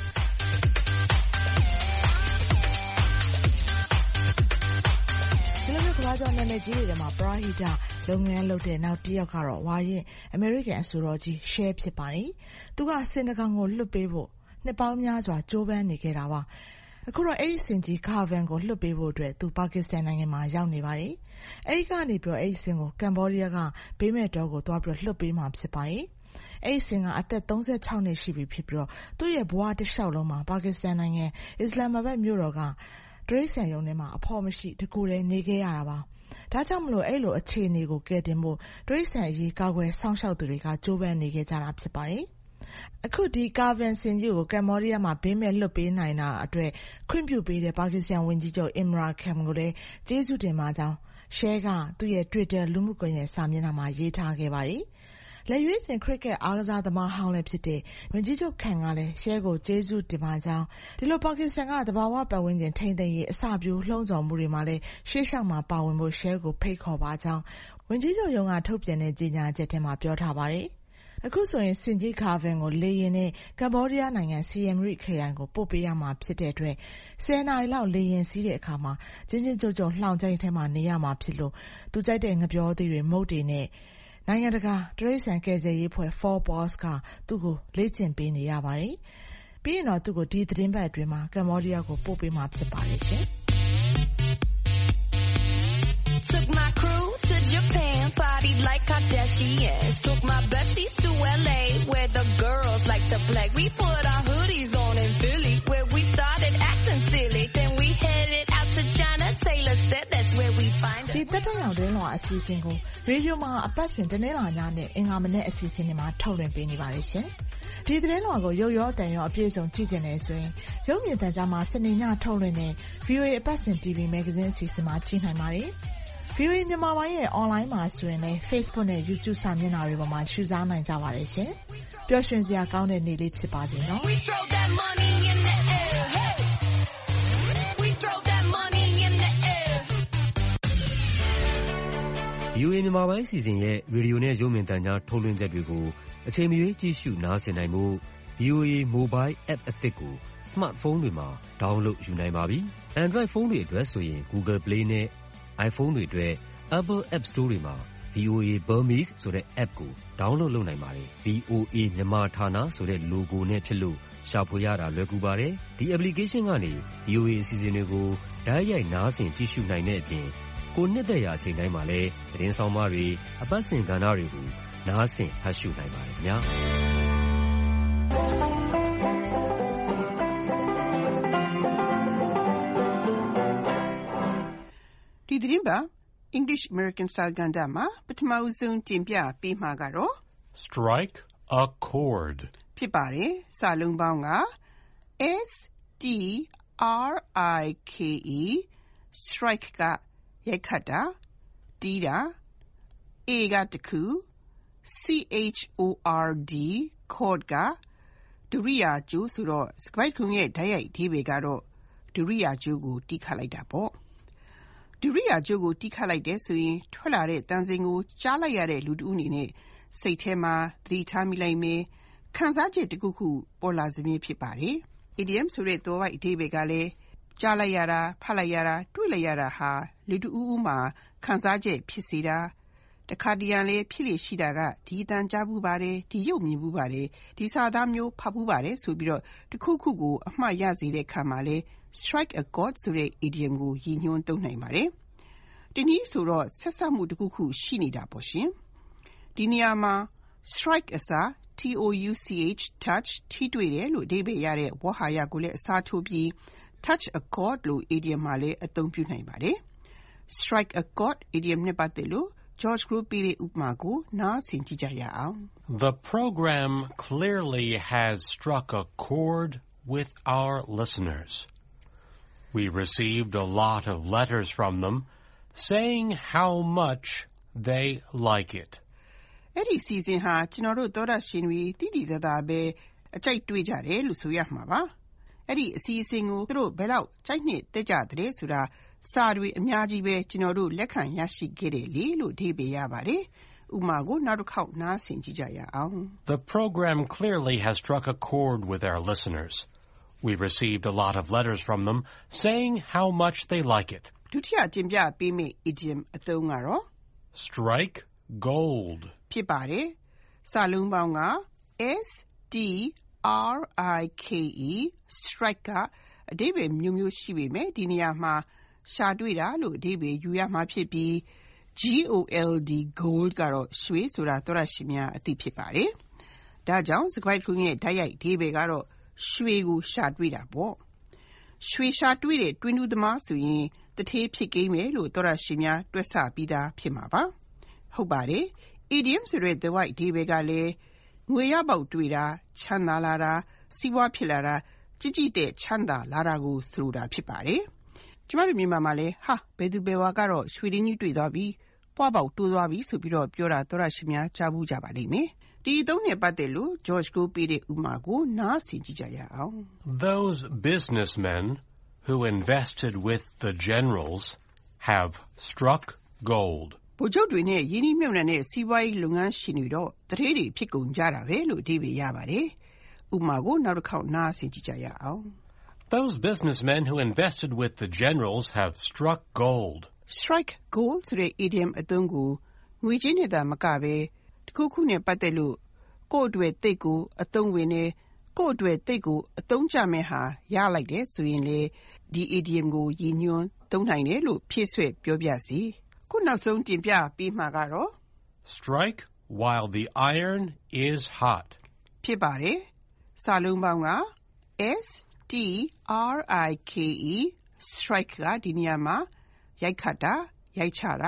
ဒီလိုမျိုးကမ္ဘာကျော်နာမည်ကြီးတွေထဲမှာပရာဟိတလုပ်ငန်းလုပ်တဲ့နောက်တစ်ယောက်ကတော့ဝါရင်အမေရိကန်အဆိုတော်ကြီး Cher ဖြစ်ပါတယ်။သူကစင်တကောင်ကိုလွတ်ပေးဖို့နှစ်ပေါင်းများစွာကြိုးပမ်းနေခဲ့တာပါ။အခုတော့အဲ့ဒီစင်ကြီးကာဗန်ကိုလွတ်ပေးဖို့အတွက်သူပါကစ္စတန်နိုင်ငံမှာရောက်နေပါတယ်။အဲ့ဒီကနေပြီးတော့အဲ့ဒီစင်ကိုကမ္ဘောဒီးယားကဘေးမဲ့တောကိုသွားပြီးတော့လွတ်ပေးမှာဖြစ်ပါတယ်။အဲ့ဒီစင်ကအသက်သုံးဆယ့်ခြောက်နှစ်ရှိပြီဖြစ်ပြီးတော့သူ့ရဲ့ဘဝတစ်လျှောက်လုံးမှာပါကစ္စတန်နိုင်ငံအစ္စလာမ်မာဘတ်မြို့တော်ကတရိတ်ဆန်ရုံထဲမှာအဖော်မရှိတကူတည်းနေခဲ့ရတာပါ။ဒါကြောင့်မလို့အဲ့လိုအခြေအနေကိုကယ်တင်ဖို့တရိတ်ဆန်အရေးကာကွယ်စောင့်ရှောက်သူတွေကကြိုးပမ်းနေခဲ့ကြတာဖြစ်ပါတယ်။အခုဒီကာဗန်စင်ကြီးကိုကမ္ဘောဒီးယားမှာဘေးမဲ့လွတ်ပေးနိုင်တာအတွက်ခွင့်ပြုပေးတဲ့ပါကစ္စတန်ဝန်ကြီးချုပ်အင်မရာခန်ကိုလည်းကျေးဇူးတင်ပါကြောင်းရှဲကသူ့ရဲ့ Twitter လူမှုကွန်ရက်စာမျက်နှာမှာရေးထားခဲ့ပါတယ်။လက်ရွေးစင်ခရစ်ကက်အားကစားသမားဟောင်းလည်းဖြစ်တဲ့ဝန်ကြီးချုပ်ခန်ကလည်းရှဲကိုကျေးဇူးတင်ပါကြောင်းဒီလိုပါကစ္စတန်ကသဘာဝပတ်ဝန်းကျင်ထိန်းသိမ်းရေးအစပျိုးလှုံ့ဆော်မှုတွေမှာလည်းရှေ့လျှောက်မှာပါဝင်ဖို့ရှဲကိုဖိတ်ခေါ်ပါကြောင်းဝန်ကြီးချုပ်ရုံးကထုတ်ပြန်တဲ့ကြေညာချက်ထဲမှာပြောထားပါတယ်။အခုဆိုရင်စင်ကြီးကာဗန်ကိုလေယာဉ်နဲ့ကမ္ဘောဒီးယားနိုင်ငံစီယမ်ရိခရိုင်ကိုပို့ပေးရမှာဖြစ်တဲ့အတွက်ဆယ်နာရီလောက်လေယာဉ်စီးတဲ့အခါမှာချင်းချင်းကြုံကြုံလှောင်ချိုင်းထဲမှာနေရမှာဖြစ်လို့သူကြိုက်တဲ့ငပြောသေးတွေမုတ်တွေနဲ့နိုင်ငံတကာတရိတ်ဆန်ကယ်ဆယ်ရေးဖွဲ့ Four Paws ကသူ့ကိုလေ့ကျင့်ပေးနေရပါတယ်။ပြီးရင်တော့သူ့ကိုဒီသတင်းပတ်အတွင်းမှာကမ္ဘောဒီးယားကိုပို့ပေးမှာဖြစ်ပါတယ်ရှင်။ Took my crew to Japan, party like Kardashians. Took my besties to L A, where the girls like to play. We put our hoodies on in Philly, where we started acting silly. Then we headed out to China. Taylor said that's where we find us. ဒီတက်တဲ့အောင်တွင်းလောအစီအစဉ်ကိုရေဒီယိုမှာအပတ်စဉ်တနင်္လာညနဲ့အင်္ဂါမနေ့အစီအစဉ်တွေမှာထုတ်လွှင့်ပေးနေပါတယ်ရှင်။ဒီသတင်းလွှာကိုရုပ်ရောတန်ရောအပြည့်အစုံကြည့်ချင်တယ်ဆိုရင်ရုပ်မြင်သံကြားမှာစနေညထုတ်လွှင့်တဲ့ V O A အပတ်စဉ် T V Magazine အစီအစဉ်မှာကြည့်နိုင်ပါတယ်။ V O A မြန်မာပိုင်းရဲ့ online မှာဆိုရင်လည်း Facebook နဲ့ YouTube စာမျက်နှာတွေပေါ်မှာရှုစားနိုင်ကြပါတယ်ရှင်။ပျော်ရွှင်စရာကောင်းတဲ့နေ့လေးဖြစ်ပါစေနော်။
V O A မြန်မာပိုင်းအစီအစဉ်ရဲ့ရေဒီယိုနဲ့ရုပ်မြင်သံကြားထုတ်လွှင့်ချက်တွေကိုအချိန်မရွေးကြည့်ရှုနားဆင်နိုင်ဖို့ V O A Mobile App အသစ်ကို Smartphone တွေမှာ download ယူနိုင်ပါပြီ။ Android ဖုန်းတွေအတွက်ဆိုရင် Google Play နဲ့ iPhone တွေအတွက် Apple App Store တွေမှာ V O A Burmese ဆိုတဲ့ app ကို download လုပ်နိုင်ပါတယ်။ V O A မြန်မာဌာနဆိုတဲ့ logo နဲ့ဖြစ်လို့ရှာဖွေရတာလွယ်ကူပါတယ်။ဒီ application ကနေ V O A အစီအစဉ်တွေကိုတိုက်ရိုက်နားဆင်ကြည့်ရှုနိုင်တဲ့အပြင်ကိုနှစ်သက်ရာအချိန်တိုင်းမှာလည်းသတင်းဆောင်မတွေအပတ်စဉ်ကဏ္ဍတွေကိုနားဆင်ဖတ်ရှုနိုင်ပါတယ်ခင်ဗျာ။
ဒီသတင်းပါ English American Style ကဏ္ဍမှာပထမဆုံးတင်ပြပေးမှာကတော့
Strike a chord
ဖြစ်ပါတယ်။စာလုံးပေါင်းက S T R I K E strike ကရိုက်ခတ်တာတီးတာ A ကတခု C H O R D chord ကဒုရိယာကျိုးဆိုတော့စကားခုံရဲ့ဓာတ်ရိုက်အဓိပ္ပာယ်ကတော့ဒုရိယာကျိုးကိုတီးခတ်လိုက်တာပေါ့ဒုရိယာကျိုးကိုတီးခတ်လိုက်တဲ့ဆိုရင်ထွက်လာတဲ့တန်စင်ကိုကြားလိုက်ရတဲ့လူတဦးအနေနဲ့စိတ်ထဲမှာသတိထားမိလိုက်မယ်ခံစားချက်တစ်ခုခုပေါ်လာစမြဲဖြစ်ပါတယ် idiom ဆိုတဲ့သွယ်ဝိုက်အဓိပ္ပာယ်ကလည်းကြားလိုက်ရတာဖတ်လိုက်ရတာတွေ့လိုက်ရတာဟာလူတဦးဦးမှာခံစားချက်ဖြစ်စေတာတခါတရံလေးဖြစ်လေရှိတာကဒီအတန်ကြားဘူးပါတယ်ဒီရုပ်မြင်ဘူးပါတယ်ဒီစာသားမျိုးဖတ်ဘူးပါတယ်ဆိုပြီးတော့တခုခုကိုအမှတ်ရစေတဲ့ခါမှာလဲ strike a chord ဆိုတဲ့ idiom ကိုရည်ညွှန်းသုံးနိုင်ပါတယ်ဒီနည်းဆိုတော့ဆက်ဆက်မှုတခုခုရှိနေတာပေါ့ရှင်ဒီနေရာမှာ strike အစား T O U C H touch ထိတွေ့တယ်လို့အဓိပ္ပာယ်ရတဲ့ဝေါဟာရကိုလည်းအစားထိုးပြီး touch a chord လို့ idiom မှာလည်းအသုံးပြုနိုင်ပါတယ်။ strike a chord idiom နဲ့ပတ်သက်လို့ George Group ပေးတဲ့ဥပမာကိုနားဆင်ကြည့်ကြရအောင်။
The program clearly has struck a chord with our listeners. We received a lot of letters from them saying how much they like it.
အဲ့ဒီစီစဉ်ဟာကျွန်တော်တို့သောတာရှင်တွေတည်တည်သားသားပဲအကြိုက်တွေ့ကြတယ်လို့ဆိုရမှာပါ။အဲ့ဒီအစီအစဉ်ကိုသူတို့ဘယ်တော့ကြိုက်နှစ်တက်ကြတဲ့ဆိုတာစာတွေအများကြီးပဲကျွန်တော်တို့လက်ခံရရှိခဲ့တယ်လေလို့အဓိပ္ပာယ်ရပါတယ်။ဥပမာကိုနောက်တစ်ခေါက်နားဆင်ကြည့်ကြရအောင်
The program clearly has struck a chord with our listeners. We received a lot of letters from them saying how much they like it.
ဒုတိယတင်ပြပေးမယ့် idiom အသုံးကတော့
strike gold
ဖြစ်ပါတယ်။စာလုံးပေါင်းက S T R I K E strike ကအဓိပ္ပာယ်မျိုးမျိုးရှိပေမဲ့ဒီနေရာမှာရှာတွေ့တာလို့အဓိပ္ပာယ်ယူရမှာဖြစ်ပြီး G O L D gold ကတော့ရွှေဆိုတာသောတာရှင်များအသိဖြစ်ပါတယ်။ဒါကြောင့်စကားခုရဲ့ဓာတ်ရိုက်အဓိပ္ပာယ်ကတော့ရွှေကိုရှာတွေ့တာပေါ့။ရွှေရှာတွေ့တဲ့တွင်းတူးသမားဆိုရင်တထေးဖြစ်ကိန်းမယ်လို့သောတာရှင်များတွက်ဆပြီးသားဖြစ်မှာပါ။ဟုတ်ပါတယ်။ idiom ဆိုတဲ့ the white ဒီဘေကလည်းငွေရပေါက်တွေ့တာချမ်းသာလာတာစီးပွားဖြစ်လာတာကြည်ကြည်တဲ့ချမ်းသာလာတာကိုဆိုတာဖြစ်ပါတယ်။ကျမတို့မြန်မာမှာလည်းဟာဘယ်သူဘယ်ဝါကတော့ရွှေရင်းကြီးတွေ့သွားပြီပွားပေါက်တိုးသွားပြီဆိုပြီးတော့ပြောတာသောရရှိများကြားဘူးကြပါလိမ့်မယ်။ဒီအသုံးနဲ့ပတ်သက်လို့ George ကိုပေးတဲ့ဥပမာကိုနားဆင်ကြည့်ကြရအောင်
Those businessmen who invested with the generals have struck gold.
ဗိုလ်ချုပ်တွေနဲ့ယင်းနှိမ့်မြုပ်နှံတဲ့စီးပွားရေးလုပ်ငန်းရှင်တွေတော့တရေတွေဖြစ်ကုန်ကြတာပဲလို့အဓိပ္ပာယ်ရပါတယ်။ဥပမာကိုနောက်တစ်ခေါက်နားဆင်ကြည့်ကြရအောင်
Those businessmen who invested with the generals have struck gold.
Strike gold ဆိုတဲ့ idiom အသုံးကိုငွေချင်းနဲ့သာမကပဲတခုခုနဲ့ပတ်သက်လို့ကိုယ့်အတွက်သိကိုအသုံးဝင်နေကိုယ့်အတွက်သိကိုအသုံးချမဲ့ဟာရလိုက်တယ်ဆိုရင်လေဒီ idiom ကိုရည်ညွှန်းသုံးနိုင်တယ်လို့ဖြည့်ဆွဲပြောပြစီခုနောက်ဆုံးတင်ပြပေးမှာကတော့
Strike while the iron is hot.
ဖြစ်ပါတယ်စာလုံးပေါင်းက S T R I K E strike ကဒီနေရာမှာရိုက်ခတ်တာရိုက်ချတာ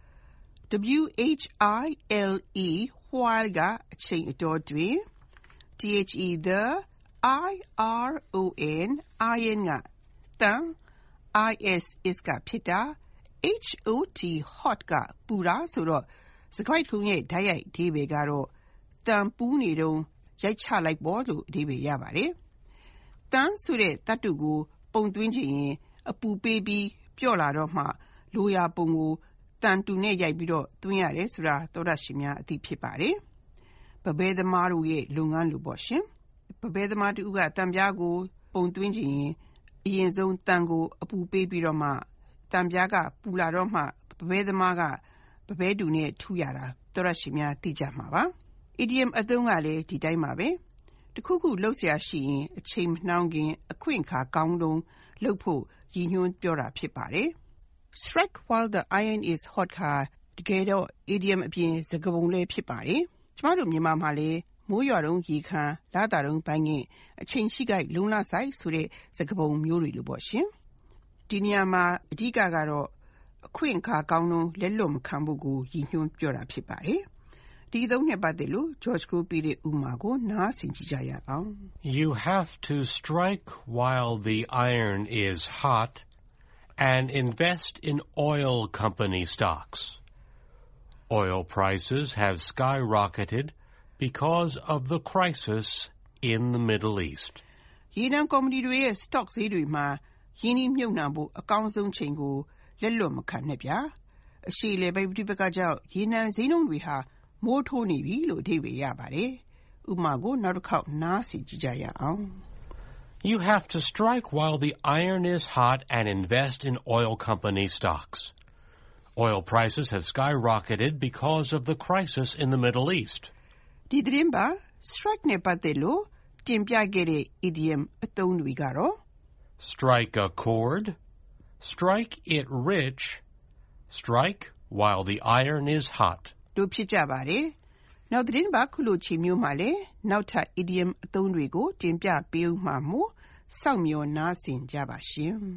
W H I L E while ကအချိန်အတော်တွင် T H E the I R O N iron ကတန် I S is ကဖြစ်တာ H O T hot ကပူတာဆိုတော့စကားခုံရဲ့ဓာတ်ရိုက်အဓိပ္ပာယ်ကတော့တန်ပူနေတော့ရိုက်ချလိုက်ပေါ်လို့အဓိပ္ပာယ်ရပါတယ်တန်ဆိုတဲ့တတ်တူကိုပုံသွင်းခြင်းရင်အပူပေးပြီးပြော့လာတော့မှလိုရာပုံကိုတန်တူနဲ့ရိုက်ပြီးတော့သွင်းရတယ်ဆိုတာသောတာရှင်များအသိဖြစ်ပါတယ်ပပဲသမားတို့ရဲ့လုပ်ငန်းလိုပေါ့ရှင်ပပဲသမားတို့ကတန်ပြားကိုပုံသွင်းခြင်းရင်အရင်ဆုံးတန်ကိုအပူပေးပြီးတော့မှတန်ပြားကပူလာတော့မှပပဲသမားကပပဲတူနဲ့ထူရတာသောတာရှင်များသိကြမှာပါidiom အသုံးကလည်းဒီတိုင်းပါပဲတခုခုလှုပ်ရှားရှိရင်အချိန်မနှောင်းခင်အခွင့်အခါကောင်းတုံးလှုပ်ဖို့ရည်ညွှန်းပြောတာဖြစ်ပါတယ် Strike while the iron is hot ကတကယ်တော့ idiom အပြင်စကားပုံလည်းဖြစ်ပါတယ်ကျမတို့မြန်မာမှာလည်းမိုးရွာတုန်းရေခမ်းလာတာတုန်းဘိုင်းငင်အချိန်ရှိကြိုက်လုံလဆိုင်ဆိုတဲ့စကားပုံမျိုးတွေလိုပေါ့ရှင်ဒီနေရာမှာအဓိကကတော့အခွင့်အခါကောင်းတုံးလက်လွတ်မခံဖို့ကိုရည်ညွှန်းပြောတာဖြစ်ပါတယ်ဒီသုံးနဲ့ပတ်သက်လို့ George ကိုပေးတဲ့ဥပမာကိုနားဆင်ကြည့်ကြရအောင်
You have to strike while the iron is hot and invest in oil company stocks. Oil prices have skyrocketed because of the crisis in the Middle East.
ရေနံကုမ္ပဏီတွေရဲ့ stock ဈေးတွေမှာရင်းနှီးမြှုပ်နှံဖို့အကောင်းဆုံးချိန်ကိုလက်လွတ်မခံနဲ့ဗျာအရှိလေပိပတိပကကြောင့်ရေနံဈေးနှုန်းတွေဟာမိုးထိုးနေပြီလို့အဓိပ္ပာယ်ရပါတယ်ဥပမာကိုနောက်တစ်ခေါက်နားဆင်ကြည့်ကြရအောင်
You have to strike while the iron is hot and invest in oil company stocks. Oil prices have skyrocketed because of the crisis in the Middle East.
ဒီသတင်းပါ strike နဲ့ပတ်သက်လို့တင်ပြခဲ့တဲ့ idiom အသုံးတွေကတော့
Strike a chord, strike it rich, strike while the iron is hot.
တို့ဖြစ်ကြပါတယ်နောက်သတင်းပါခုလိုချိန်မျိုးမှာလဲနောက်ထပ် idiom အသုံးတွေကိုတင်ပြပေးဦးမှာမို့စောင့်မျှော်နားဆင်ကြပါရှင်။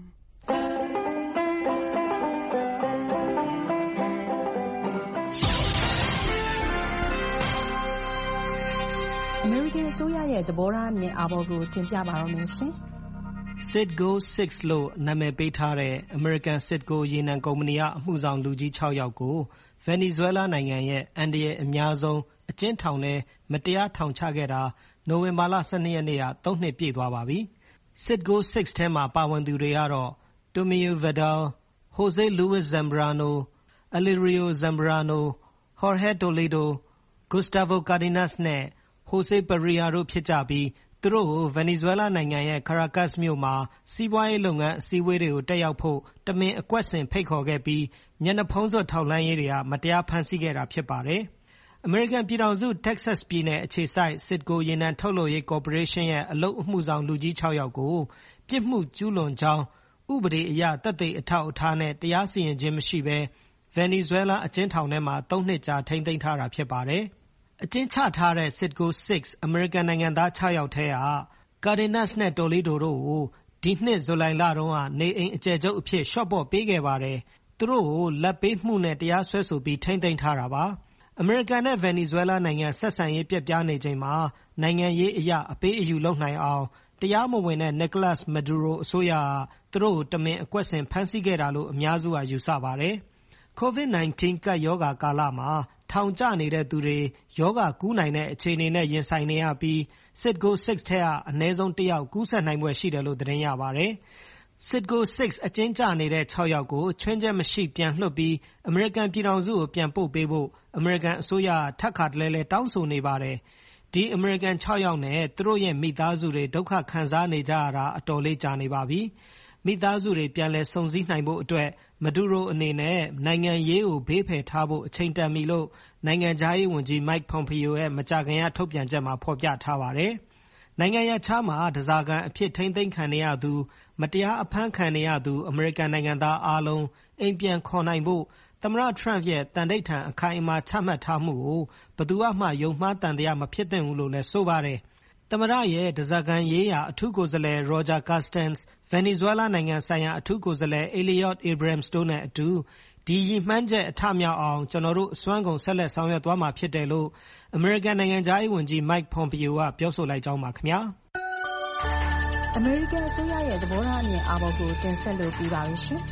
American အစိုးရရဲ့သဘောထားအမြင်အာဘော်ကိုတင်ပြပါတော့မယ်ရှင်
။ Citgo six လို့နာမည်ပေးထားတဲ့ American Citgo ရေနံကုမ္ပဏီကအမှုဆောင်လူကြီးခြောက်ယောက်ကို Venezuela နိုင်ငံရဲ့အန္တရာယ်အများဆုံးအကျဉ်းထောင်ထဲမတရားထောင်ချခဲ့တာနိုဝင်ဘာလ၁၂ရက်နေ့ကသုံးနှစ်ပြည့်သွားပါပြီ။ Citgo six ထဲမှာပါဝင်သူတွေကတော့ Tomeu Vidal, Jose Luis Zambrano, Alirio Zambrano, Jorge Toledo, Gustavo Cardenas နဲ့ Jose Perea တို့ဖြစ်ကြပြီးသူတို့ကို Venezuela နိုင်ငံရဲ့ Caracas မြို့မှာစီးပွားရေးလုပ်ငန်းအစည်းအဝေးတွေကိုတက်ရောက်ဖို့တမင်အကွက်ဆင်ဖိတ်ခေါ်ခဲ့ပြီးမျက်နှာဖုံးစွပ်ထောက်လှမ်းရေးတွေကမတရားဖမ်းဆီးခဲ့တာဖြစ်ပါတယ်။ အမေရိကန်ပြည်ထောင်စု Texas ပြည်နယ်အခြေစိုက် Citgo ရေနံထုတ်လုပ်ရေးကော်ပိုရေးရှင်းရဲ့အလုပ်အမှုဆောင်လူကြီးခြောက်ယောက်ကိုပြစ်မှုကျူးလွန်ကြောင်းဥပဒေအရသက်သေအထောက်အထားနဲ့တရားစီရင်ခြင်းမရှိဘဲ Venezuela အကျဉ်းထောင်ထဲမှာသုံးနှစ်ကြာထိန်းသိမ်းထားတာဖြစ်ပါတယ်။အကျဉ်းချထားတဲ့ Citgo six အမေရိကန်နိုင်ငံသားခြောက်ယောက်ထဲက Cardenas နဲ့ Toledo တို့ကိုဒီနှစ်ဇူလိုင်လတုန်းကနေအိမ်အကျယ်ချုပ်အဖြစ်လျှော့ပေါ့ပေးခဲ့ပါတယ်။သူတို့ကိုလာဘ်ပေးမှုနဲ့တရားစွဲဆိုပြီးထိန်းသိမ်းထားတာပါ။အမေရိကန်နဲ့ Venezuela နိုင်ငံဆက်ဆံရေးပျက်ပြားနေချိန်မှာနိုင်ငံရေးအရအပေးအယူလုပ်နိုင်အောင်တရားမဝင်တဲ့ Nicolas Maduro အစိုးရကသူတို့ကိုတမင်အကွက်ဆင်ဖမ်းဆီးခဲ့တာလို့အများစုကယူဆပါတယ်။ COVID nineteen ကပ်ရောဂါကာလမှာထောင်ကျနေတဲ့သူတွေရောဂါကူးနိုင်တဲ့အခြေအနေနဲ့ရင်ဆိုင်နေရပြီး Citgo six ထဲကအနည်းဆုံးတစ်ယောက်ကူးစက်နိုင်ဖွယ်ရှိတယ်လို့သတင်းရပါတယ်။ Citgo six အကျဉ်းကျနေတဲ့ခြောက်ယောက်ကိုချွင်းချက်မရှိပြန်လွှတ်ပြီးအမေရိကန်ပြည်ထောင်စုကိုပြန်ပို့ပေးဖို့အမေရိကန်အစိုးရကထပ်ခါတလဲလဲတောင်းဆိုနေပါတယ်။ဒီအမေရိကန်ခြောက်ယောက်နဲ့သူတို့ရဲ့မိသားစုတွေဒုက္ခခံစားနေကြရတာအတော်လေးကြာနေပါပြီ။မိသားစုတွေပြန်လည်စုံစည်းနိုင်ဖို့အတွက်မဒူရိုအနေနဲ့နိုင်ငံရေးကိုဘေးဖယ်ထားဖို့အချိန်တန်ပြီလို့နိုင်ငံခြားရေးဝန်ကြီး Mike Pompeo ရဲ့မကြာခင်ကထုတ်ပြန်ချက်မှာဖော်ပြထားပါတယ်။နိုင်ငံရပ်ခြားမှာဓားစာခံအဖြစ်ထိန်းသိမ်းခံနေရသူမတရားအဖမ်းခံနေရသူအမေရိကန်နိုင်ငံသားအားလုံးအိမ်ပြန်ခေါ်နိုင်ဖို့သမ္မတ Trump ရဲ့တန်ဋိဌာန်အခိုင်အမာချမှတ်ထားမှုကိုဘယ်သူမှယုံမှားတန်တရားမဖြစ်သင့်ဘူးလို့လည်းဆိုပါတယ်။သမ္မတရဲ့ဓားစာခံရေးရာအထူးကိုယ်စားလှယ် Roger Carstens, Venezuela နိုင်ငံဆိုင်ရာအထူးကိုယ်စားလှယ် Eliot Abrams တို့နဲ့အတူဒီရည်မှန်းချက်အထမြောက်အောင်ကျွန်တော်တို့အစွမ်းကုန်ဆက်လက်ဆောင်ရွက်သွားမှာဖြစ်တယ်လို့အမေရိကန်နိုင်ငံခြားရေးဝန်ကြီး Mike Pompeo ကပြောဆိုလိုက်ကြောင်းပါခင်ဗျာ
။ American အစိုးရရဲ့သဘောထားအမြင်အာဘော်ကိုတင်ဆက်လို့ပြီးပါပြီရှင်။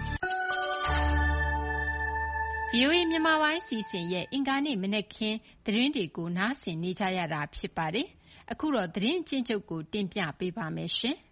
ဗွီအိုအေမြန်မာပိုင်းစီစဉ်ရဲ့အင်္ဂါနေ့မနက်ခင်းသတင်းတွေကိုနားဆင်နေကြရတာဖြစ်ပါတယ်။အခုတော့သတင်းအကျဉ်းချုပ်ကိုတင်ပြပေးပါမယ်ရှင်။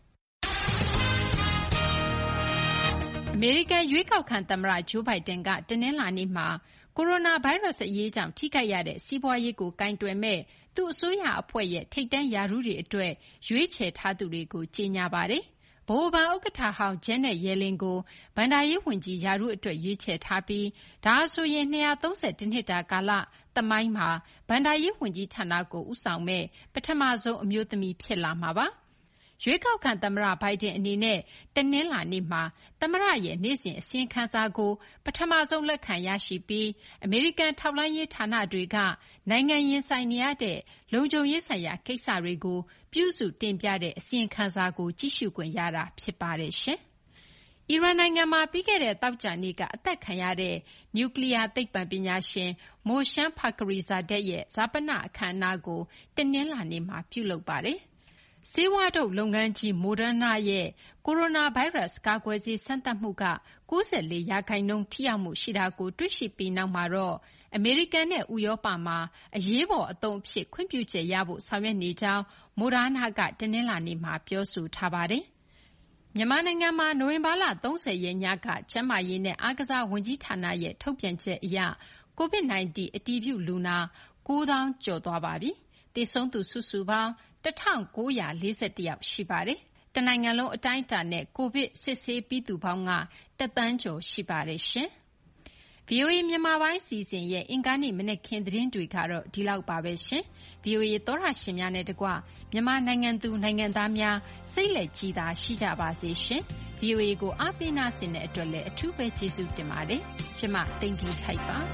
အမေရိကန်ရွေးကောက်ခံသမ္မတဂျိုးဘိုင်ဒန်ကတနင်္လာနေ့မှာကိုရိုနာဗိုင်းရပ်စ်အရေးကြောင့်ထိခိုက်ရတဲ့စီးပွားရေးကိုကိုင်တွယ်မဲ့သူ့အစိုးရအဖွဲ့ရဲ့ထိပ်တန်းရာထူးတွေအတွက်ရွေးချယ်ထားသူတွေကိုကြေညာပါတယ်။ဗဟိုဘဏ်ဥက္ကဋ္ဌဟောင်း Janet Yellen ကိုဘဏ္ဍာရေးဝန်ကြီးရာထူးအတွက်ရွေးချယ်ထားပြီးဒါဟာဆိုရင်၂၃၁နှစ်တာကာလသမိုင်းမှာဘဏ္ဍာရေးဝန်ကြီးဌာနကိုဦးဆောင်မဲ့ပထမဆုံးအမျိုးသမီးဖြစ်လာမှာပါ။ရွေးကောက်ခံသမ္မတဘိုင်ဒန်အနေနဲ့တနင်္လာနေ့မှာသမ္မတရဲ့နေ့စဉ်အစီရင်ခံစာကိုပထမဆုံးလက်ခံရရှိပြီးအမေရိကန်ထောက်လှမ်းရေးဌာနတွေကနိုင်ငံရင်ဆိုင်နေရတဲ့လုံခြုံရေးဆိုင်ရာကိစ္စတွေကိုပြုစုတင်ပြတဲ့အစီရင်ခံစာကိုကြည့်ရှုခွင့်ရတာဖြစ်ပါတယ်ရှင်။အီရန်နိုင်ငံမှာပြီးခဲ့တဲ့သောကြာနေ့ကအသက်ခံရတဲ့နျူကလ িয়ার သိပ္ပံပညာရှင် Mohsen Fakhrizadeh ရဲ့ဈာပနအခမ်းအနားကိုတနင်္လာနေ့မှာပြုလုပ်ပါတယ်။ဆေးဝါးထုတ်လုပ်ငန်းကြီး Moderna ရဲ့ကိုရိုနာဗိုင်းရပ်စ်ကာကွယ်ဆေးစမ်းသပ်မှုက၉၄ရာခိုင်နှုန်းထိရောက်မှုရှိတာကိုတွေ့ရှိပြီးနောက်မှာတော့အမေရိကန်နဲ့ဥရောပမှာအရေးပေါ်အသုံးအဖြစ်ခွင့်ပြုချက်ရဖို့ဆောင်ရွက်နေကြောင်း Moderna ကတနင်္လာနေ့မှာပြောဆိုထားပါတယ်။မြန်မာနိုင်ငံမှာနိုဝင်ဘာလ၃၀ရက်ညကကျန်းမာရေးနဲ့အားကစားဝန်ကြီးဌာနရဲ့ထုတ်ပြန်ချက်အရ COVID nineteen အတည်ပြုလူနာ၉သောင်းကျော်သွားပါပြီ။သေဆုံးသူစုစုပေါင်း၁၉၄၁ယောက်ရှိပါတယ်။တနိုင်ငံလုံးအတိုင်းအတာနဲ့ကိုဗစ်စစ်ဆေးပြီးသူပေါင်းကတစ်သန်းကျော်ရှိပါတယ်ရှင်။ ဗွီအိုအေမြန်မာပိုင်းစီစဉ်ရဲ့အင်္ဂါနေ့မနက်ခင်းသတင်းတွေကတော့ဒီလောက်ပါပဲရှင်။ ဗွီအိုအေသောတရှင်များနဲ့တကွမြန်မာနိုင်ငံသူနိုင်ငံသားများစိတ်လက်ကြည်သာရှိကြပါစေရှင်။ ဗွီအိုအေကိုအားပေးနာဆင်တဲ့အတွက်လည်းအထူးပဲကျေးဇူးတင်ပါတယ်။ကျမသိင်္ဂီထိုက်ပါ။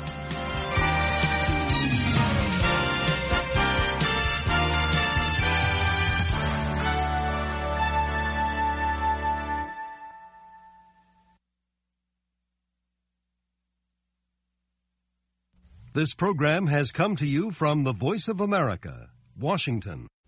This program has come to you from the Voice of America, Washington.